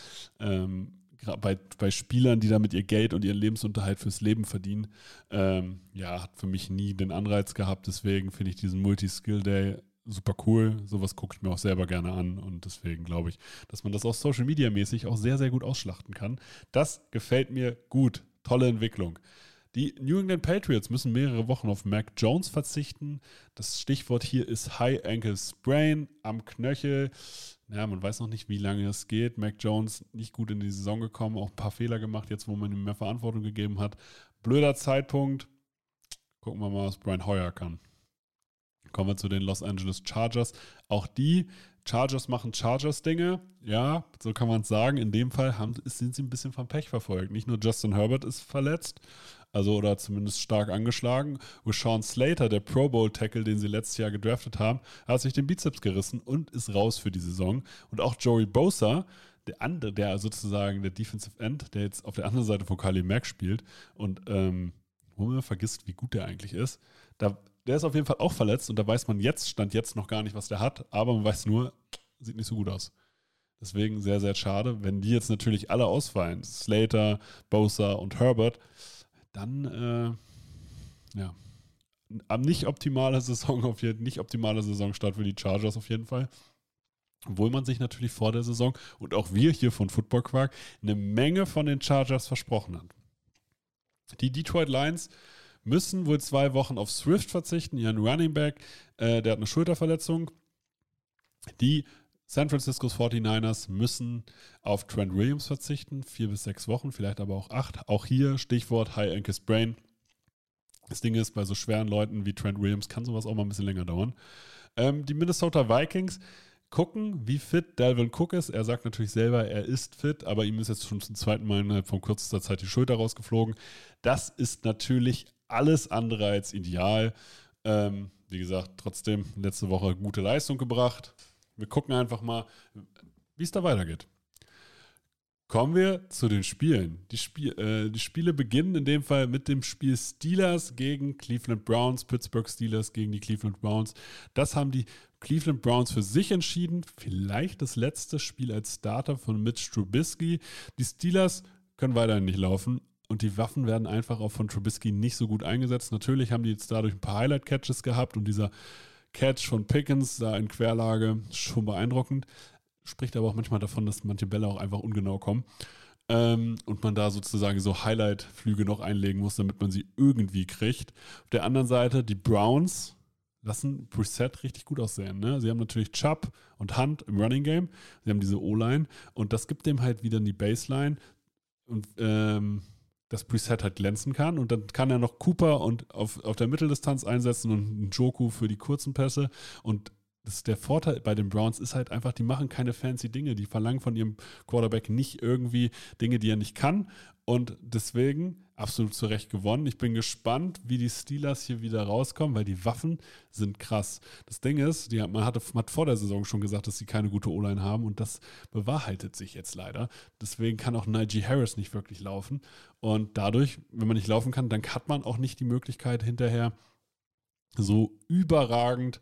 Bei Spielern, die damit ihr Geld und ihren Lebensunterhalt fürs Leben verdienen, hat für mich nie den Anreiz gehabt. Deswegen finde ich diesen Multi-Skill-Day super cool. Sowas gucke ich mir auch selber gerne an und deswegen glaube ich, dass man das auch Social-Media-mäßig auch sehr, sehr gut ausschlachten kann. Das gefällt mir gut. Tolle Entwicklung. Die New England Patriots müssen mehrere Wochen auf Mac Jones verzichten. Das Stichwort hier ist High Ankle Sprain am Knöchel. Ja, man weiß noch nicht, wie lange es geht. Mac Jones nicht gut in die Saison gekommen, auch ein paar Fehler gemacht, jetzt wo man ihm mehr Verantwortung gegeben hat. Blöder Zeitpunkt. Gucken wir mal, was Brian Hoyer kann. Kommen wir zu den Los Angeles Chargers. Auch die Chargers machen Chargers-Dinge. Ja, so kann man es sagen. In dem Fall sind sie ein bisschen vom Pech verfolgt. Nicht nur Justin Herbert ist verletzt, oder zumindest stark angeschlagen. Rashawn Slater, der Pro Bowl-Tackle, den sie letztes Jahr gedraftet haben, hat sich den Bizeps gerissen und ist raus für die Saison. Und auch Joey Bosa, der sozusagen der Defensive End, der jetzt auf der anderen Seite von Khalil Mack spielt und wo man vergisst, wie gut der eigentlich ist, der ist auf jeden Fall auch verletzt und da weiß man Stand jetzt noch gar nicht, was der hat, aber man weiß nur, sieht nicht so gut aus. Deswegen sehr, sehr schade. Wenn die jetzt natürlich alle ausfallen, Slater, Bosa und Herbert, dann, nicht optimaler Saisonstart für die Chargers auf jeden Fall. Obwohl man sich natürlich vor der Saison und auch wir hier von Football Quark eine Menge von den Chargers versprochen hat. Die Detroit Lions müssen wohl 2 Wochen auf Swift verzichten, ihren Running Back, der hat eine Schulterverletzung. Die San Francisco 49ers müssen auf Trent Williams verzichten, 4 bis 6 Wochen, vielleicht aber auch 8. Auch hier Stichwort High Ankle Sprain. Das Ding ist, bei so schweren Leuten wie Trent Williams kann sowas auch mal ein bisschen länger dauern. Die Minnesota Vikings gucken, wie fit Dalvin Cook ist. Er sagt natürlich selber, er ist fit, aber ihm ist jetzt schon zum 2. Mal innerhalb von kürzester Zeit die Schulter rausgeflogen. Das ist natürlich alles andere als ideal. Wie gesagt, trotzdem letzte Woche gute Leistung gebracht. Wir gucken einfach mal, wie es da weitergeht. Kommen wir zu den Spielen. Die Spiele beginnen in dem Fall mit dem Spiel Steelers gegen Cleveland Browns, Pittsburgh Steelers gegen die Cleveland Browns. Das haben die Cleveland Browns für sich entschieden. Vielleicht das letzte Spiel als Starter von Mitch Trubisky. Die Steelers können weiterhin nicht laufen und die Waffen werden einfach auch von Trubisky nicht so gut eingesetzt. Natürlich haben die jetzt dadurch ein paar Highlight-Catches gehabt und dieser Catch von Pickens da in Querlage, schon beeindruckend. Spricht aber auch manchmal davon, dass manche Bälle auch einfach ungenau kommen. Und man da sozusagen so Highlight-Flüge noch einlegen muss, damit man sie irgendwie kriegt. Auf der anderen Seite die Browns, lassen Brissett richtig gut aussehen. Ne? Sie haben natürlich Chubb und Hunt im Running Game. Sie haben diese O-Line und das gibt dem halt wieder die Baseline und dass Brissett halt glänzen kann und dann kann er noch Cooper und auf der Mitteldistanz einsetzen und Njoku für die kurzen Pässe und das ist der Vorteil bei den Browns ist halt einfach, die machen keine fancy Dinge, die verlangen von ihrem Quarterback nicht irgendwie Dinge, die er nicht kann und deswegen absolut zu Recht gewonnen. Ich bin gespannt, wie die Steelers hier wieder rauskommen, weil die Waffen sind krass. Das Ding ist, man hat vor der Saison schon gesagt, dass sie keine gute O-Line haben und das bewahrheitet sich jetzt leider. Deswegen kann auch Najee Harris nicht wirklich laufen und dadurch, wenn man nicht laufen kann, dann hat man auch nicht die Möglichkeit hinterher so überragend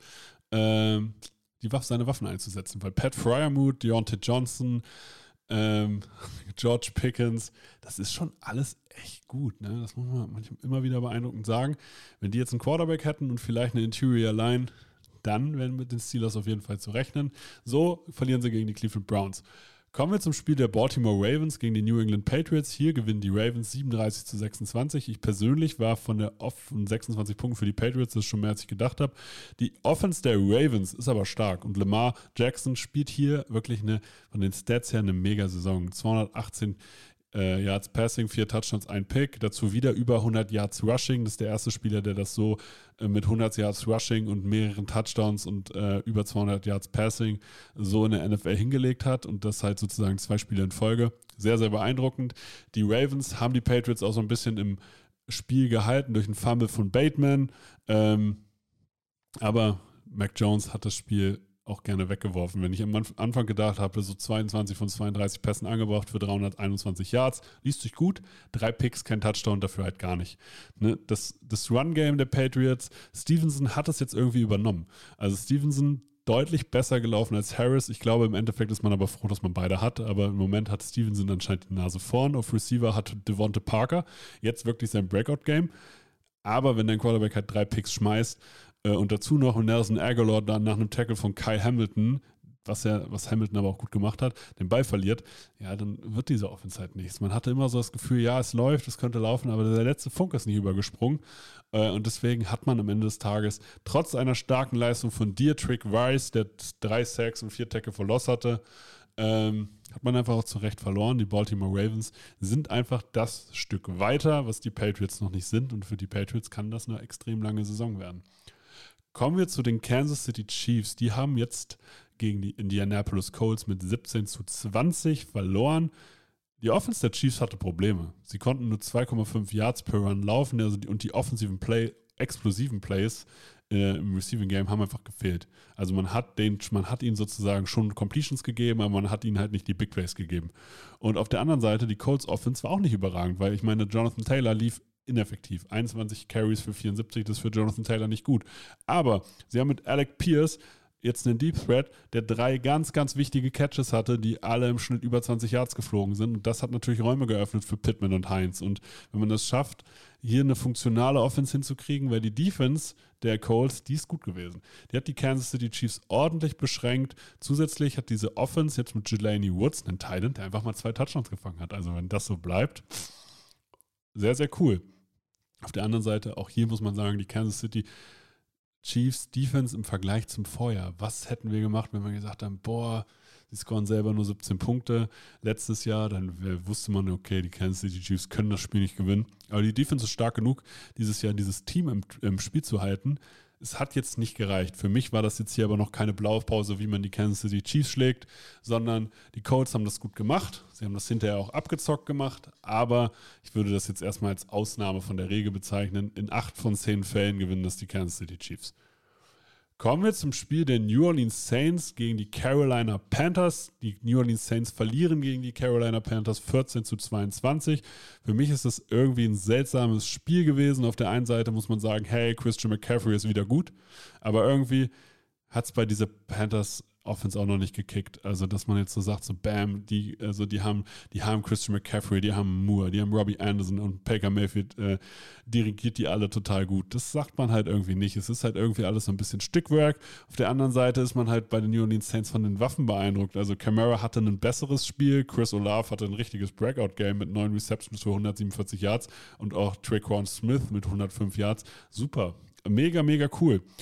seine Waffen einzusetzen, weil Pat Freiermuth, Deontay Johnson, George Pickens, das ist schon alles echt gut, ne? Das muss man manchmal immer wieder beeindruckend sagen. Wenn die jetzt einen Quarterback hätten und vielleicht eine Interior Line, dann wären mit den Steelers auf jeden Fall zu rechnen. So verlieren sie gegen die Cleveland Browns. Kommen wir zum Spiel der Baltimore Ravens gegen die New England Patriots. Hier gewinnen die Ravens 37-26. Ich persönlich war von 26 Punkten für die Patriots, das ist schon mehr, als ich gedacht habe. Die Offense der Ravens ist aber stark und Lamar Jackson spielt hier wirklich von den Stats her eine Mega-Saison. 218 Yards Passing, 4 Touchdowns, 1 Pick, dazu wieder über 100 Yards Rushing. Das ist der erste Spieler, der das so mit 100 Yards Rushing und mehreren Touchdowns und über 200 Yards Passing so in der NFL hingelegt hat und das halt sozusagen 2 Spiele in Folge. Sehr, sehr beeindruckend. Die Ravens haben die Patriots auch so ein bisschen im Spiel gehalten durch einen Fumble von Bateman, aber Mac Jones hat das Spiel auch gerne weggeworfen. Wenn ich am Anfang gedacht habe, so 22 von 32 Pässen angebracht für 321 Yards, liest sich gut, 3 Picks, kein Touchdown, dafür halt gar nicht. Ne? Das Run-Game der Patriots, Stevenson hat das jetzt irgendwie übernommen. Also Stevenson deutlich besser gelaufen als Harris. Ich glaube, im Endeffekt ist man aber froh, dass man beide hat, aber im Moment hat Stevenson anscheinend die Nase vorn. Auf Receiver hat Devonta Parker jetzt wirklich sein Breakout-Game. Aber wenn dein Quarterback halt 3 Picks schmeißt, und dazu noch Nelson Aguilar dann nach einem Tackle von Kyle Hamilton, was Hamilton aber auch gut gemacht hat, den Ball verliert, ja, dann wird diese Offense halt nichts. Man hatte immer so das Gefühl, ja, es läuft, es könnte laufen, aber der letzte Funke ist nicht übergesprungen. Und deswegen hat man am Ende des Tages, trotz einer starken Leistung von Deatrick Wise, der 3 Sacks und 4 Tackle for Loss hatte, hat man einfach auch zu Recht verloren. Die Baltimore Ravens sind einfach das Stück weiter, was die Patriots noch nicht sind. Und für die Patriots kann das eine extrem lange Saison werden. Kommen wir zu den Kansas City Chiefs. Die haben jetzt gegen die Indianapolis Colts mit 17-20 verloren. Die Offense der Chiefs hatte Probleme. Sie konnten nur 2,5 Yards per Run laufen und die explosiven Plays im Receiving Game haben einfach gefehlt. Also man hat ihnen sozusagen schon Completions gegeben, aber man hat ihnen halt nicht die Big Plays gegeben. Und auf der anderen Seite, die Colts Offense war auch nicht überragend, weil ich meine, Jonathan Taylor lief ineffektiv. 21 Carries für 74, das ist für Jonathan Taylor nicht gut. Aber sie haben mit Alec Pierce jetzt einen Deep Threat, der 3 ganz, ganz wichtige Catches hatte, die alle im Schnitt über 20 Yards geflogen sind. Und das hat natürlich Räume geöffnet für Pittman und Hines. Und wenn man das schafft, hier eine funktionale Offense hinzukriegen, weil die Defense der Colts, die ist gut gewesen. Die hat die Kansas City Chiefs ordentlich beschränkt. Zusätzlich hat diese Offense jetzt mit Jelani Woods einen Tight End, der einfach mal 2 Touchdowns gefangen hat. Also wenn das so bleibt, sehr, sehr cool. Auf der anderen Seite, auch hier muss man sagen, die Kansas City Chiefs Defense im Vergleich zum Vorjahr. Was hätten wir gemacht, wenn wir gesagt haben, sie scoren selber nur 17 Punkte letztes Jahr, dann wusste man, okay, die Kansas City Chiefs können das Spiel nicht gewinnen. Aber die Defense ist stark genug, dieses Jahr dieses Team im Spiel zu halten. Es hat jetzt nicht gereicht. Für mich war das jetzt hier aber noch keine Blaupause, wie man die Kansas City Chiefs schlägt, sondern die Colts haben das gut gemacht. Sie haben das hinterher auch abgezockt gemacht, aber ich würde das jetzt erstmal als Ausnahme von der Regel bezeichnen. In 8 von 10 Fällen gewinnen das die Kansas City Chiefs. Kommen wir zum Spiel der New Orleans Saints gegen die Carolina Panthers. Die New Orleans Saints verlieren gegen die Carolina Panthers 14-22. Für mich ist das irgendwie ein seltsames Spiel gewesen. Auf der einen Seite muss man sagen, hey, Christian McCaffrey ist wieder gut. Aber irgendwie hat es bei dieser Panthers Offense auch noch nicht gekickt. Also, dass man jetzt so sagt, so bam, die haben Christian McCaffrey, die haben Moore, die haben Robbie Anderson und Baker Mayfield, dirigiert die alle total gut. Das sagt man halt irgendwie nicht. Es ist halt irgendwie alles so ein bisschen Stückwerk. Auf der anderen Seite ist man halt bei den New Orleans Saints von den Waffen beeindruckt. Also, Kamara hatte ein besseres Spiel, Chris Olave hatte ein richtiges Breakout-Game mit 9 Receptions für 147 Yards und auch Traquan Smith mit 105 Yards. Super. Mega, mega cool.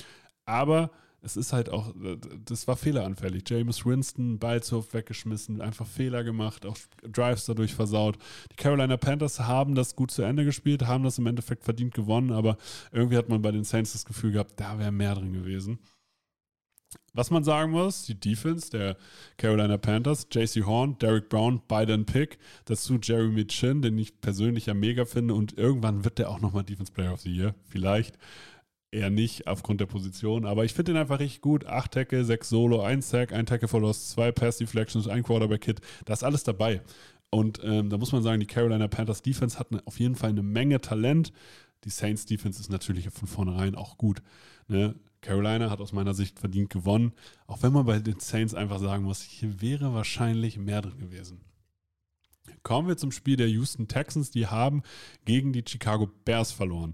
Aber es ist halt auch, das war fehleranfällig. Jameis Winston, Ball zu oft weggeschmissen, einfach Fehler gemacht, auch Drives dadurch versaut. Die Carolina Panthers haben das gut zu Ende gespielt, haben das im Endeffekt verdient gewonnen, aber irgendwie hat man bei den Saints das Gefühl gehabt, da wäre mehr drin gewesen. Was man sagen muss, die Defense der Carolina Panthers, J.C. Horn, Derrick Brown, beide ein Pick, dazu Jeremy Chin, den ich persönlich ja mega finde und irgendwann wird der auch nochmal Defense Player of the Year, vielleicht. Eher nicht aufgrund der Position, aber ich finde ihn einfach richtig gut. 8 Tackle, 6 Solo, 1 Sack, 1 Tackle for Loss, 2 Pass Deflections, 1 Quarterback-Hit. Da ist alles dabei. Und da muss man sagen, die Carolina Panthers Defense hat auf jeden Fall eine Menge Talent. Die Saints Defense ist natürlich von vornherein auch gut. Ne? Carolina hat aus meiner Sicht verdient gewonnen, auch wenn man bei den Saints einfach sagen muss, hier wäre wahrscheinlich mehr drin gewesen. Kommen wir zum Spiel der Houston Texans, die haben gegen die Chicago Bears verloren.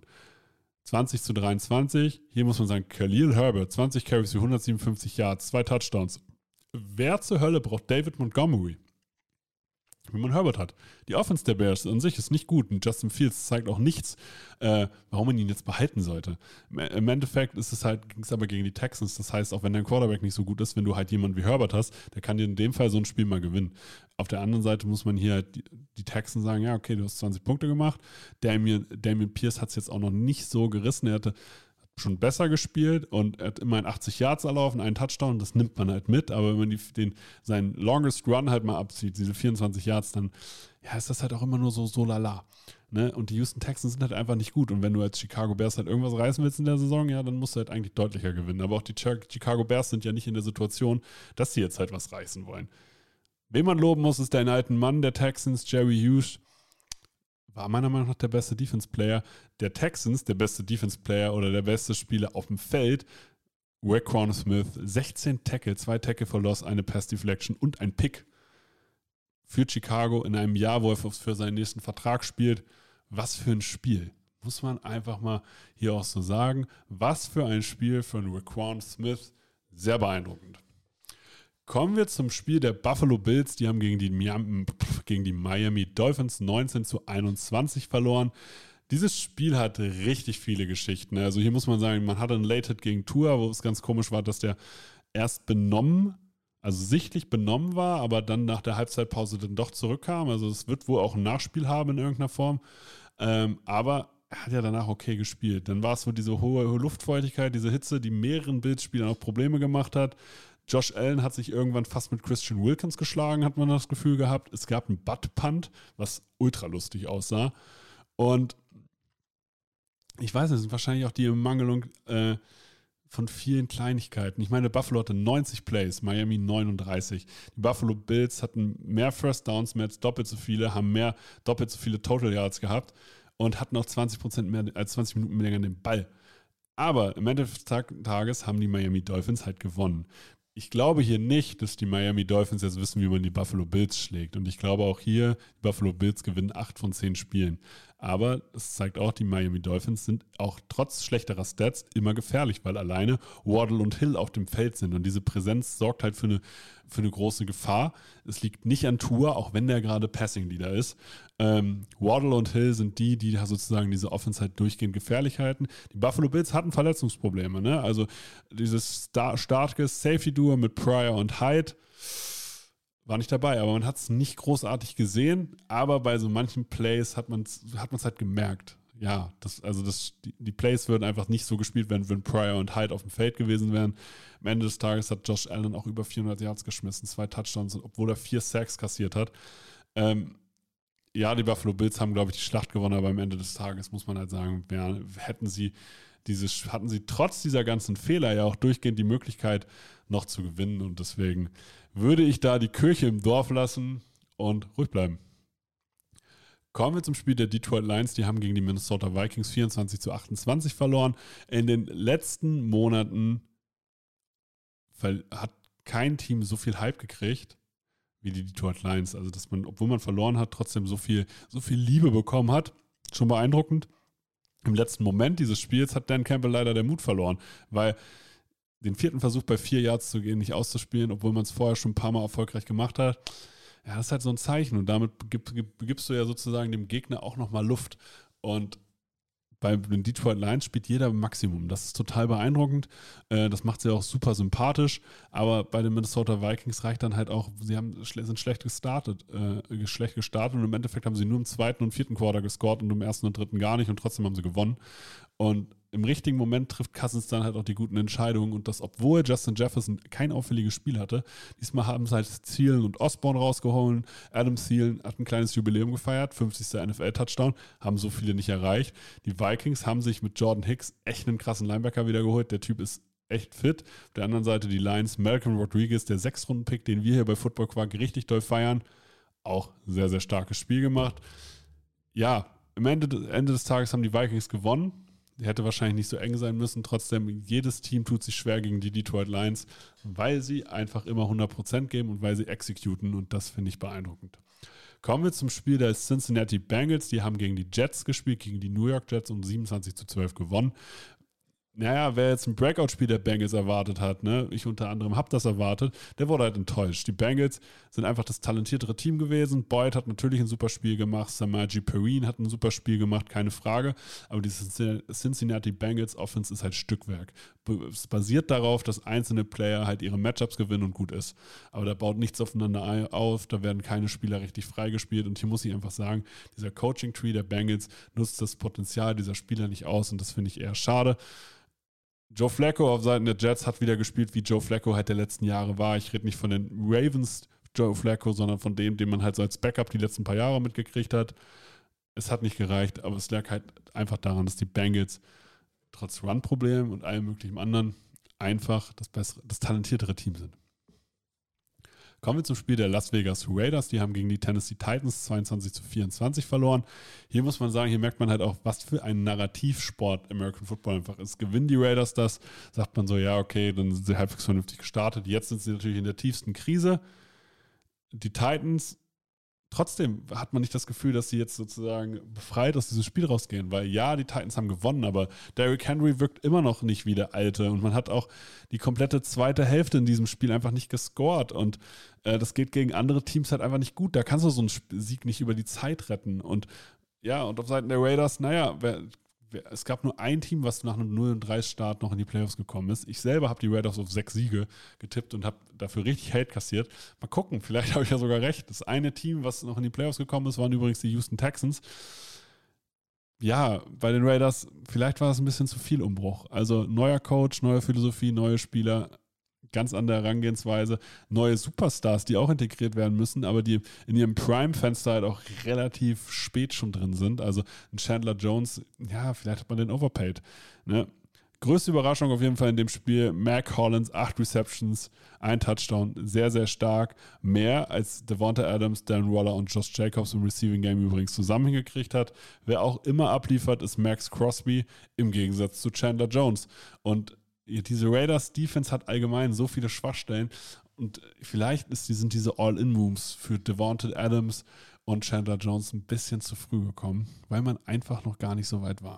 20-23, hier muss man sagen, Khalil Herbert, 20 Carries für 157 Yards, 2 Touchdowns. Wer zur Hölle braucht David Montgomery, wenn man Herbert hat? Die Offense der Bears an sich ist nicht gut und Justin Fields zeigt auch nichts, warum man ihn jetzt behalten sollte. Im Endeffekt ging es aber gegen die Texans, das heißt, auch wenn dein Quarterback nicht so gut ist, wenn du halt jemanden wie Herbert hast, der kann dir in dem Fall so ein Spiel mal gewinnen. Auf der anderen Seite muss man hier halt die Texans sagen, ja okay, du hast 20 Punkte gemacht, Damian Pierce hat es jetzt auch noch nicht so gerissen, er hatte schon besser gespielt und er hat immerhin 80 Yards erlaufen, einen Touchdown, das nimmt man halt mit, aber wenn man seinen Longest Run halt mal abzieht, diese 24 Yards, dann ist das halt auch immer nur so lala. Ne? Und die Houston Texans sind halt einfach nicht gut und wenn du als Chicago Bears halt irgendwas reißen willst in der Saison, ja, dann musst du halt eigentlich deutlicher gewinnen, aber auch die Chicago Bears sind ja nicht in der Situation, dass sie jetzt halt was reißen wollen. Wen man loben muss, ist der alten Mann der Texans, Jerry Hughes, war meiner Meinung nach der beste Defense-Player der Texans, der beste Defense-Player oder der beste Spieler auf dem Feld. Raekwon Smith, 16 Tackle, 2 Tackle for Loss, eine Pass-Deflection und ein Pick für Chicago in einem Jahr, wo er für seinen nächsten Vertrag spielt. Was für ein Spiel, muss man einfach mal hier auch so sagen. Was für ein Spiel von Raekwon Smith, sehr beeindruckend. Kommen wir zum Spiel der Buffalo Bills. Die haben gegen die Miami Dolphins 19-21 verloren. Dieses Spiel hat richtig viele Geschichten. Also hier muss man sagen, man hatte einen Late-Hit gegen Tua, wo es ganz komisch war, dass der erst sichtlich benommen war, aber dann nach der Halbzeitpause dann doch zurückkam. Also es wird wohl auch ein Nachspiel haben in irgendeiner Form. Aber er hat ja danach okay gespielt. Dann war es wohl diese hohe Luftfeuchtigkeit, diese Hitze, die mehreren Bills-Spielern auch Probleme gemacht hat. Josh Allen hat sich irgendwann fast mit Christian Wilkins geschlagen, hat man das Gefühl gehabt. Es gab einen Butt-Punt, was ultra lustig aussah. Und ich weiß nicht, es sind wahrscheinlich auch die Ermangelung von vielen Kleinigkeiten. Ich meine, Buffalo hatte 90 Plays, Miami 39. Die Buffalo Bills hatten mehr First Downs, mehr als doppelt so viele, haben doppelt so viele Total Yards gehabt und hatten auch 20% mehr als 20 Minuten länger den Ball. Aber im Ende des Tages haben die Miami Dolphins halt gewonnen. Ich glaube hier nicht, dass die Miami Dolphins jetzt wissen, wie man die Buffalo Bills schlägt. Und ich glaube auch hier, die Buffalo Bills gewinnen 8 von 10 Spielen. Aber es zeigt auch, die Miami Dolphins sind auch trotz schlechterer Stats immer gefährlich, weil alleine Waddle und Hill auf dem Feld sind. Und diese Präsenz sorgt halt für eine große Gefahr. Es liegt nicht an Tua, auch wenn der gerade Passing Leader ist. Waddle und Hill sind die sozusagen diese Offense halt durchgehend gefährlich halten. Die Buffalo Bills hatten Verletzungsprobleme. Ne? Also dieses starke Safety-Duo mit Pryor und Hyde war nicht dabei, aber man hat es nicht großartig gesehen, aber bei so manchen Plays hat man es halt gemerkt. Ja, die Plays würden einfach nicht so gespielt werden, wenn Pryor und Hyde auf dem Feld gewesen wären. Am Ende des Tages hat Josh Allen auch über 400 Yards geschmissen, 2 Touchdowns, obwohl er 4 Sacks kassiert hat. Die Buffalo Bills haben, glaube ich, die Schlacht gewonnen, aber am Ende des Tages muss man halt sagen, hatten sie trotz dieser ganzen Fehler ja auch durchgehend die Möglichkeit, noch zu gewinnen. Und deswegen würde ich da die Kirche im Dorf lassen und ruhig bleiben. Kommen wir zum Spiel der Detroit Lions. Die haben gegen die Minnesota Vikings 24-28 verloren. In den letzten Monaten hat kein Team so viel Hype gekriegt wie die Detroit Lions. Also, dass man, obwohl man verloren hat, trotzdem so viel Liebe bekommen hat. Schon beeindruckend. Im letzten Moment dieses Spiels hat Dan Campbell leider den Mut verloren, weil den 4. Versuch bei 4 Yards zu gehen, nicht auszuspielen, obwohl man es vorher schon ein paar Mal erfolgreich gemacht hat. Ja, das ist halt so ein Zeichen und damit gibst du ja sozusagen dem Gegner auch nochmal Luft. Und bei den Detroit Lions spielt jeder Maximum. Das ist total beeindruckend. Das macht sie auch super sympathisch. Aber bei den Minnesota Vikings reicht dann halt auch, sind schlecht gestartet und im Endeffekt haben sie nur im 2. und 4. Quarter gescored und im 1. und 3. gar nicht und trotzdem haben sie gewonnen. Und im richtigen Moment trifft Cousins dann halt auch die guten Entscheidungen und das, obwohl Justin Jefferson kein auffälliges Spiel hatte. Diesmal haben sie halt Thielen und Osborne rausgeholt. Adam Thielen hat ein kleines Jubiläum gefeiert, 50. NFL-Touchdown, haben so viele nicht erreicht. Die Vikings haben sich mit Jordan Hicks echt einen krassen Linebacker wieder geholt. Der Typ ist echt fit. Auf der anderen Seite die Lions, Malcolm Rodriguez, der 6-Runden-Pick, den wir hier bei Football Quark richtig doll feiern. Auch sehr, sehr starkes Spiel gemacht. Ja, am Ende des Tages haben die Vikings gewonnen. Die hätte wahrscheinlich nicht so eng sein müssen. Trotzdem, jedes Team tut sich schwer gegen die Detroit Lions, weil sie einfach immer 100% geben und weil sie exekuten. Und das finde ich beeindruckend. Kommen wir zum Spiel der Cincinnati Bengals. Die haben gegen die Jets gespielt, gegen die New York Jets und 27-12 gewonnen. Naja, wer jetzt ein Breakout-Spiel der Bengals erwartet hat, ne, ich unter anderem habe das erwartet, der wurde halt enttäuscht. Die Bengals sind einfach das talentiertere Team gewesen. Boyd hat natürlich ein super Spiel gemacht, Samaje Perine hat ein super Spiel gemacht, keine Frage. Aber die Cincinnati Bengals Offense ist halt Stückwerk. Es basiert darauf, dass einzelne Player halt ihre Matchups gewinnen und gut ist. Aber da baut nichts aufeinander auf, da werden keine Spieler richtig freigespielt. Und hier muss ich einfach sagen, dieser Coaching-Tree der Bengals nutzt das Potenzial dieser Spieler nicht aus und das finde ich eher schade. Joe Flacco auf Seiten der Jets hat wieder gespielt, wie Joe Flacco halt der letzten Jahre war. Ich rede nicht von den Ravens Joe Flacco, sondern von dem, den man halt so als Backup die letzten paar Jahre mitgekriegt hat. Es hat nicht gereicht, aber es lag halt einfach daran, dass die Bengals trotz Run-Problemen und allem möglichen anderen einfach das talentiertere Team sind. Kommen wir zum Spiel der Las Vegas Raiders. Die haben gegen die Tennessee Titans 22-24 verloren. Hier muss man sagen, hier merkt man halt auch, was für ein Narrativsport American Football einfach ist. Gewinnen die Raiders das, sagt man so, ja okay, dann sind sie halbwegs vernünftig gestartet. Jetzt sind sie natürlich in der tiefsten Krise. Die Titans, trotzdem hat man nicht das Gefühl, dass sie jetzt sozusagen befreit aus diesem Spiel rausgehen, weil ja, die Titans haben gewonnen, aber Derrick Henry wirkt immer noch nicht wie der Alte und man hat auch die komplette zweite Hälfte in diesem Spiel einfach nicht gescored und das geht gegen andere Teams halt einfach nicht gut. Da kannst du so einen Sieg nicht über die Zeit retten und ja, und auf Seiten der Raiders, naja, es gab nur ein Team, was nach einem 0-3-Start noch in die Playoffs gekommen ist. Ich selber habe die Raiders auf 6 Siege getippt und habe dafür richtig Hate kassiert. Mal gucken, vielleicht habe ich ja sogar recht. Das eine Team, was noch in die Playoffs gekommen ist, waren übrigens die Houston Texans. Ja, bei den Raiders, vielleicht war es ein bisschen zu viel Umbruch. Also neuer Coach, neue Philosophie, neue Spieler, ganz andere Herangehensweise, neue Superstars, die auch integriert werden müssen, aber die in ihrem Prime-Fenster halt auch relativ spät schon drin sind. Also ein Chandler Jones, ja, vielleicht hat man den overpaid. Ne? Größte Überraschung auf jeden Fall in dem Spiel, Mac Hollins, 8 Receptions, 1 Touchdown, sehr, sehr stark. Mehr als Devonta Adams, Darren Waller und Josh Jacobs im Receiving Game übrigens zusammen hingekriegt hat. Wer auch immer abliefert, ist Max Crosby im Gegensatz zu Chandler Jones. Und diese Raiders-Defense hat allgemein so viele Schwachstellen und vielleicht sind diese All-In-Moves für Devonta Adams und Chandler Jones ein bisschen zu früh gekommen, weil man einfach noch gar nicht so weit war.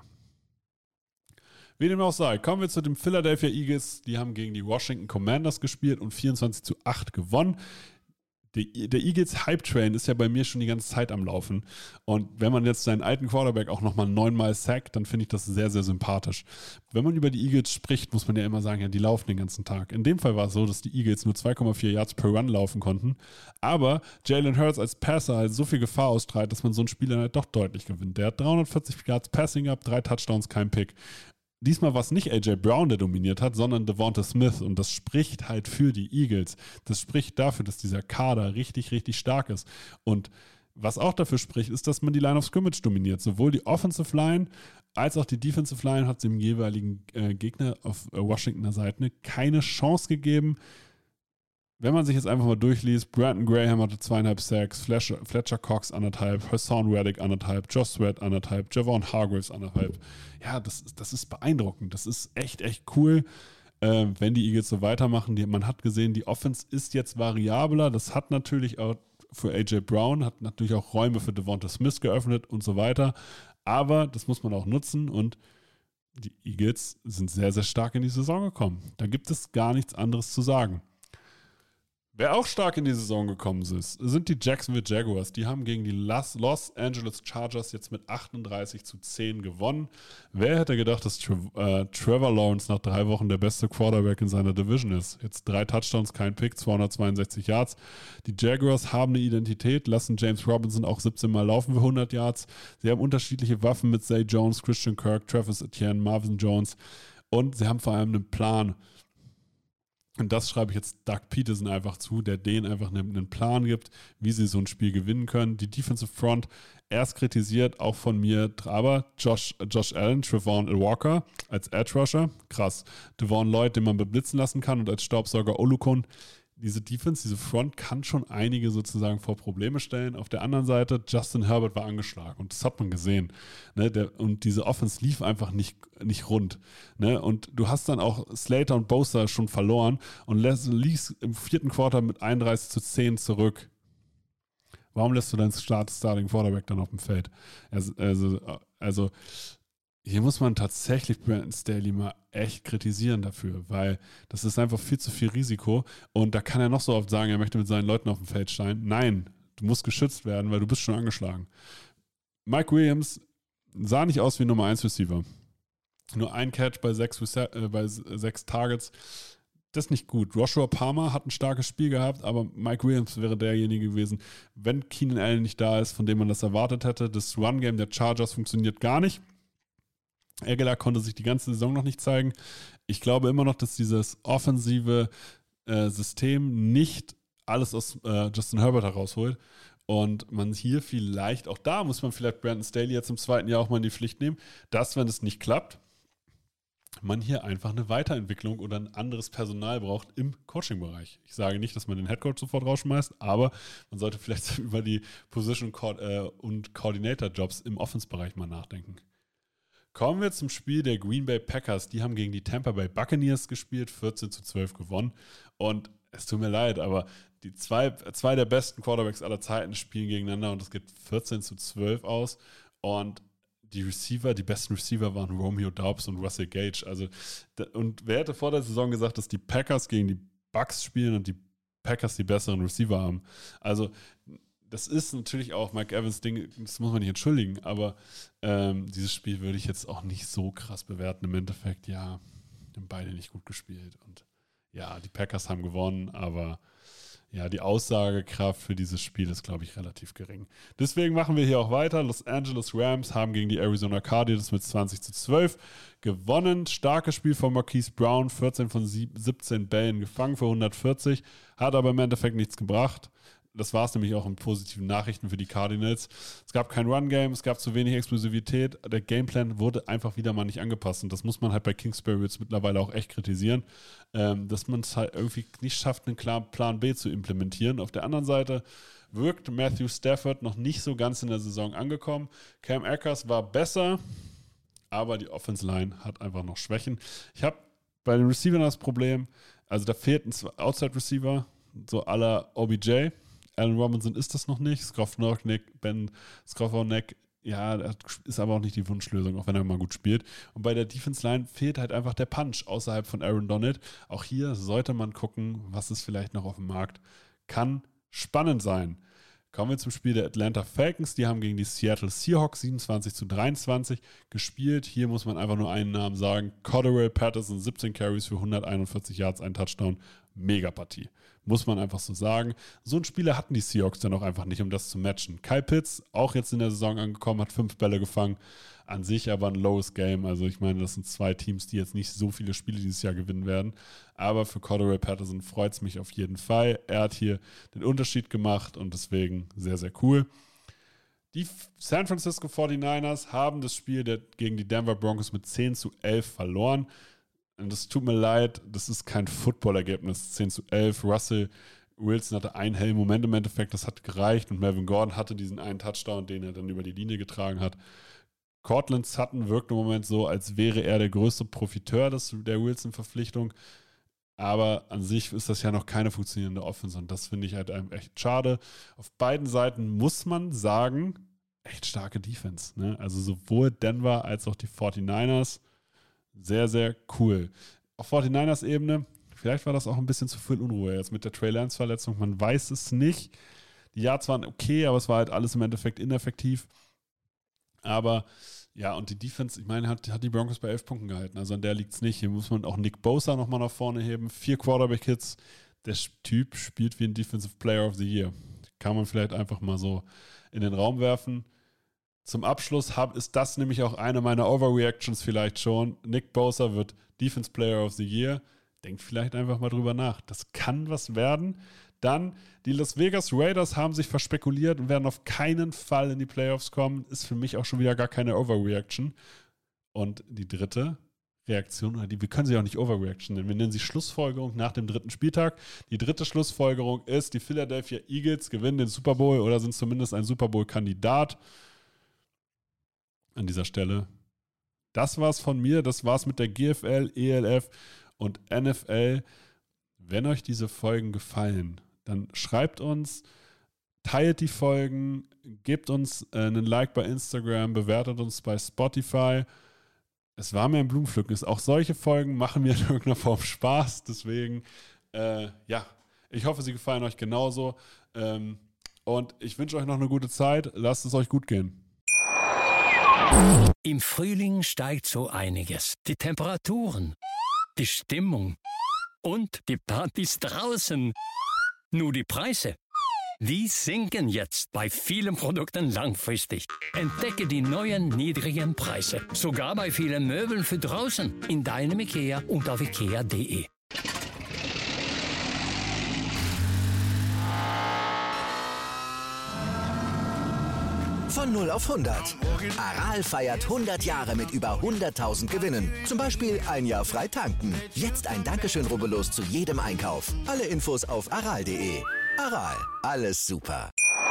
Wie dem auch sei, kommen wir zu den Philadelphia Eagles. Die haben gegen die Washington Commanders gespielt und 24-8 gewonnen. Der Eagles Hype-Train ist ja bei mir schon die ganze Zeit am Laufen. Und wenn man jetzt seinen alten Quarterback auch nochmal 9-mal sackt, dann finde ich das sehr, sehr sympathisch. Wenn man über die Eagles spricht, muss man ja immer sagen, ja, die laufen den ganzen Tag. In dem Fall war es so, dass die Eagles nur 2,4 Yards per Run laufen konnten. Aber Jalen Hurts als Passer halt so viel Gefahr ausstrahlt, dass man so einen Spieler halt doch deutlich gewinnt. Der hat 340 Yards Passing gehabt, 3 Touchdowns, kein Pick. Diesmal war es nicht AJ Brown, der dominiert hat, sondern Devonta Smith. Und das spricht halt für die Eagles. Das spricht dafür, dass dieser Kader richtig, richtig stark ist. Und was auch dafür spricht, ist, dass man die Line of Scrimmage dominiert. Sowohl die Offensive Line als auch die Defensive Line hat dem jeweiligen Gegner auf Washingtoner Seite keine Chance gegeben. Wenn man sich jetzt einfach mal durchliest, Brandon Graham hatte 2,5 Sacks, Fletcher Cox 1,5, Hassan Reddick 1,5, Josh Sweat 1,5, Javon Hargreaves 1,5. Ja, das ist beeindruckend. Das ist echt, echt cool, wenn die Eagles so weitermachen. Man hat gesehen, die Offense ist jetzt variabler. Das hat natürlich auch für AJ Brown, hat natürlich auch Räume für Devonta Smith geöffnet und so weiter. Aber das muss man auch nutzen und die Eagles sind sehr, sehr stark in die Saison gekommen. Da gibt es gar nichts anderes zu sagen. Wer auch stark in die Saison gekommen ist, sind die Jacksonville Jaguars. Die haben gegen die Los Angeles Chargers jetzt mit 38-10 gewonnen. Wer hätte gedacht, dass Trevor Lawrence nach 3 Wochen der beste Quarterback in seiner Division ist? Jetzt 3 Touchdowns, kein Pick, 262 Yards. Die Jaguars haben eine Identität, lassen James Robinson auch 17 Mal laufen für 100 Yards. Sie haben unterschiedliche Waffen mit Zay Jones, Christian Kirk, Travis Etienne, Marvin Jones. Und sie haben vor allem einen Plan. Und das schreibe ich jetzt Doug Peterson einfach zu, der denen einfach einen Plan gibt, wie sie so ein Spiel gewinnen können. Die Defensive Front, erst kritisiert, auch von mir, aber Josh Allen, Trevon Walker als Edge Rusher, krass. Devon Lloyd, den man beblitzen lassen kann, und als Staubsauger Olukun. Diese Defense, diese Front kann schon einige sozusagen vor Probleme stellen. Auf der anderen Seite, Justin Herbert war angeschlagen und das hat man gesehen. Ne? Und diese Offense lief einfach nicht rund. Ne? Und du hast dann auch Slater und Bosa schon verloren und liegst im 4. Quarter mit 31-10 zurück. Warum lässt du deinen Starting Quarterback dann auf dem Feld? Also hier muss man tatsächlich Brandon Staley mal echt kritisieren dafür, weil das ist einfach viel zu viel Risiko und da kann er noch so oft sagen, er möchte mit seinen Leuten auf dem Feld stehen. Nein, du musst geschützt werden, weil du bist schon angeschlagen. Mike Williams sah nicht aus wie Nummer 1 Receiver. Nur ein Catch bei 6 Targets. Das ist nicht gut. Joshua Palmer hat ein starkes Spiel gehabt, aber Mike Williams wäre derjenige gewesen, wenn Keenan Allen nicht da ist, von dem man das erwartet hätte. Das Run-Game der Chargers funktioniert gar nicht. Aguilar konnte sich die ganze Saison noch nicht zeigen. Ich glaube immer noch, dass dieses offensive System nicht alles aus Justin Herbert herausholt und man hier vielleicht, auch da muss man vielleicht Brandon Staley jetzt im 2. Jahr auch mal in die Pflicht nehmen, dass, wenn es nicht klappt, man hier einfach eine Weiterentwicklung oder ein anderes Personal braucht im Coaching-Bereich. Ich sage nicht, dass man den Headcoach sofort rausschmeißt, aber man sollte vielleicht über die Position- und Coordinator-Jobs im Offense-Bereich mal nachdenken. Kommen wir zum Spiel der Green Bay Packers. Die haben gegen die Tampa Bay Buccaneers gespielt, 14-12 gewonnen. Und es tut mir leid, aber die zwei der besten Quarterbacks aller Zeiten spielen gegeneinander und es geht 14-12 aus. Und die besten Receiver waren Romeo Doubs und Russell Gage. Und wer hätte vor der Saison gesagt, dass die Packers gegen die Bucks spielen und die Packers die besseren Receiver haben? Also das ist natürlich auch Mike Evans Ding, das muss man nicht entschuldigen, aber dieses Spiel würde ich jetzt auch nicht so krass bewerten. Im Endeffekt, ja, haben beide nicht gut gespielt und ja, die Packers haben gewonnen, aber ja, die Aussagekraft für dieses Spiel ist, glaube ich, relativ gering. Deswegen machen wir hier auch weiter. Los Angeles Rams haben gegen die Arizona Cardinals mit 20-12 gewonnen. Starkes Spiel von Marquise Brown, 14 von 17 Bällen gefangen für 140, hat aber im Endeffekt nichts gebracht. Das war es nämlich auch in positiven Nachrichten für die Cardinals. Es gab kein Run-Game, es gab zu wenig Explosivität. Der Gameplan wurde einfach wieder mal nicht angepasst. Und das muss man halt bei Kingsbury jetzt mittlerweile auch echt kritisieren, dass man es halt irgendwie nicht schafft, einen klaren Plan B zu implementieren. Auf der anderen Seite wirkt Matthew Stafford noch nicht so ganz in der Saison angekommen. Cam Akers war besser, aber die Offense Line hat einfach noch Schwächen. Ich habe bei den Receivern das Problem, also da fehlt ein Outside-Receiver, so à la OBJ. Allen Robinson ist das noch nicht. Ben Skowronek, ja, ist aber auch nicht die Wunschlösung, auch wenn er mal gut spielt. Und bei der Defense-Line fehlt halt einfach der Punch außerhalb von Aaron Donald. Auch hier sollte man gucken, was ist vielleicht noch auf dem Markt. Kann spannend sein. Kommen wir zum Spiel der Atlanta Falcons. Die haben gegen die Seattle Seahawks 27-23 gespielt. Hier muss man einfach nur einen Namen sagen. Cordarrelle Patterson, 17 Carries für 141 Yards, ein Touchdown. Megapartie. Muss man einfach so sagen. So einen Spieler hatten die Seahawks dann auch einfach nicht, um das zu matchen. Kyle Pitts, auch jetzt in der Saison angekommen, hat 5 Bälle gefangen. An sich aber ein lowes Game. Also ich meine, das sind 2 Teams, die jetzt nicht so viele Spiele dieses Jahr gewinnen werden. Aber für Cordarrelle Patterson freut es mich auf jeden Fall. Er hat hier den Unterschied gemacht und deswegen sehr, sehr cool. Die San Francisco 49ers haben das Spiel gegen die Denver Broncos mit 10-11 verloren. Und das tut mir leid, das ist kein Football-Ergebnis. 10-11. Russell Wilson hatte einen hellen Moment im Endeffekt, das hat gereicht. Und Melvin Gordon hatte diesen einen Touchdown, den er dann über die Linie getragen hat. Cortland Sutton wirkt im Moment so, als wäre er der größte Profiteur der Wilson-Verpflichtung. Aber an sich ist das ja noch keine funktionierende Offense. Und das finde ich halt echt schade. Auf beiden Seiten muss man sagen, echt starke Defense. Ne? Also sowohl Denver als auch die 49ers. Sehr, sehr cool. Auf 49ers-Ebene Vielleicht war das auch ein bisschen zu viel Unruhe jetzt mit der Trey Lance-Verletzung. Man weiß es nicht. Die Yards waren okay, aber es war halt alles im Endeffekt ineffektiv. Aber ja, und die Defense, ich meine, hat die Broncos bei 11 Punkten gehalten. Also an der liegt es nicht. Hier muss man auch Nick Bosa nochmal nach vorne heben. 4 Quarterback-Hits. Der Typ spielt wie ein Defensive Player of the Year. Kann man vielleicht einfach mal so in den Raum werfen. Zum Abschluss ist das nämlich auch eine meiner Overreactions vielleicht schon. Nick Bosa wird Defense Player of the Year. Denkt vielleicht einfach mal drüber nach. Das kann was werden. Dann, die Las Vegas Raiders haben sich verspekuliert und werden auf keinen Fall in die Playoffs kommen. Ist für mich auch schon wieder gar keine Overreaction. Und die dritte Reaktion, wir können sie auch nicht Overreaction nennen. Wir nennen sie Schlussfolgerung nach dem 3. Spieltag. Die dritte Schlussfolgerung ist, die Philadelphia Eagles gewinnen den Super Bowl oder sind zumindest ein Super Bowl-Kandidat. An dieser Stelle. Das war's von mir. Das war's mit der GFL, ELF und NFL. Wenn euch diese Folgen gefallen, dann schreibt uns, teilt die Folgen, gebt uns einen Like bei Instagram, bewertet uns bei Spotify. Es war mir ein Blumenpflücken. Auch solche Folgen machen mir in irgendeiner Form Spaß. Deswegen, ich hoffe, sie gefallen euch genauso. Und ich wünsche euch noch eine gute Zeit. Lasst es euch gut gehen. Im Frühling steigt so einiges. Die Temperaturen, die Stimmung und die Partys draußen. Nur die Preise, die sinken jetzt bei vielen Produkten langfristig. Entdecke die neuen niedrigen Preise. Sogar bei vielen Möbeln für draußen. In deinem IKEA und auf ikea.de. Von 0 auf 100. Aral feiert 100 Jahre mit über 100.000 Gewinnen. Zum Beispiel ein Jahr frei tanken. Jetzt ein Dankeschön, rubbellos zu jedem Einkauf. Alle Infos auf aral.de. Aral, alles super.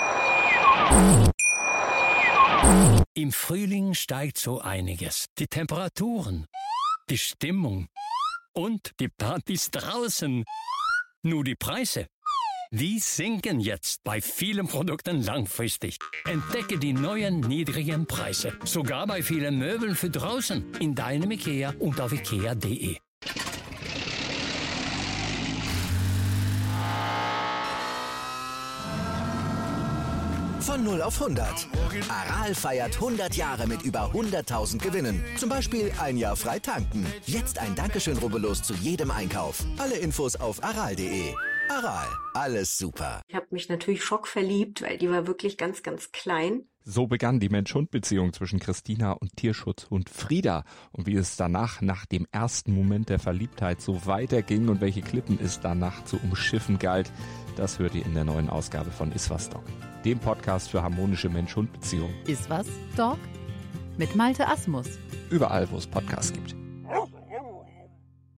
Im Frühling steigt so einiges. Die Temperaturen, die Stimmung und die Partys draußen. Nur die Preise, die sinken jetzt bei vielen Produkten langfristig. Entdecke die neuen niedrigen Preise. Sogar bei vielen Möbeln für draußen. In deinem IKEA und auf ikea.de. Von 0 auf 100. Aral feiert 100 Jahre mit über 100.000 Gewinnen. Zum Beispiel ein Jahr frei tanken. Jetzt ein Dankeschön, rubbellos zu jedem Einkauf. Alle Infos auf aral.de. Aral, alles super. Ich habe mich natürlich schockverliebt, weil die war wirklich ganz, ganz klein. So begann die Mensch-Hund-Beziehung zwischen Christina und Tierschutzhund Frieda. Und wie es danach, nach dem ersten Moment der Verliebtheit, so weiterging und welche Klippen es danach zu umschiffen galt, das hört ihr in der neuen Ausgabe von Iswas Dog, dem Podcast für harmonische Mensch-Hund-Beziehungen. Iswas Dog? Mit Malte Asmus. Überall, wo es Podcasts gibt.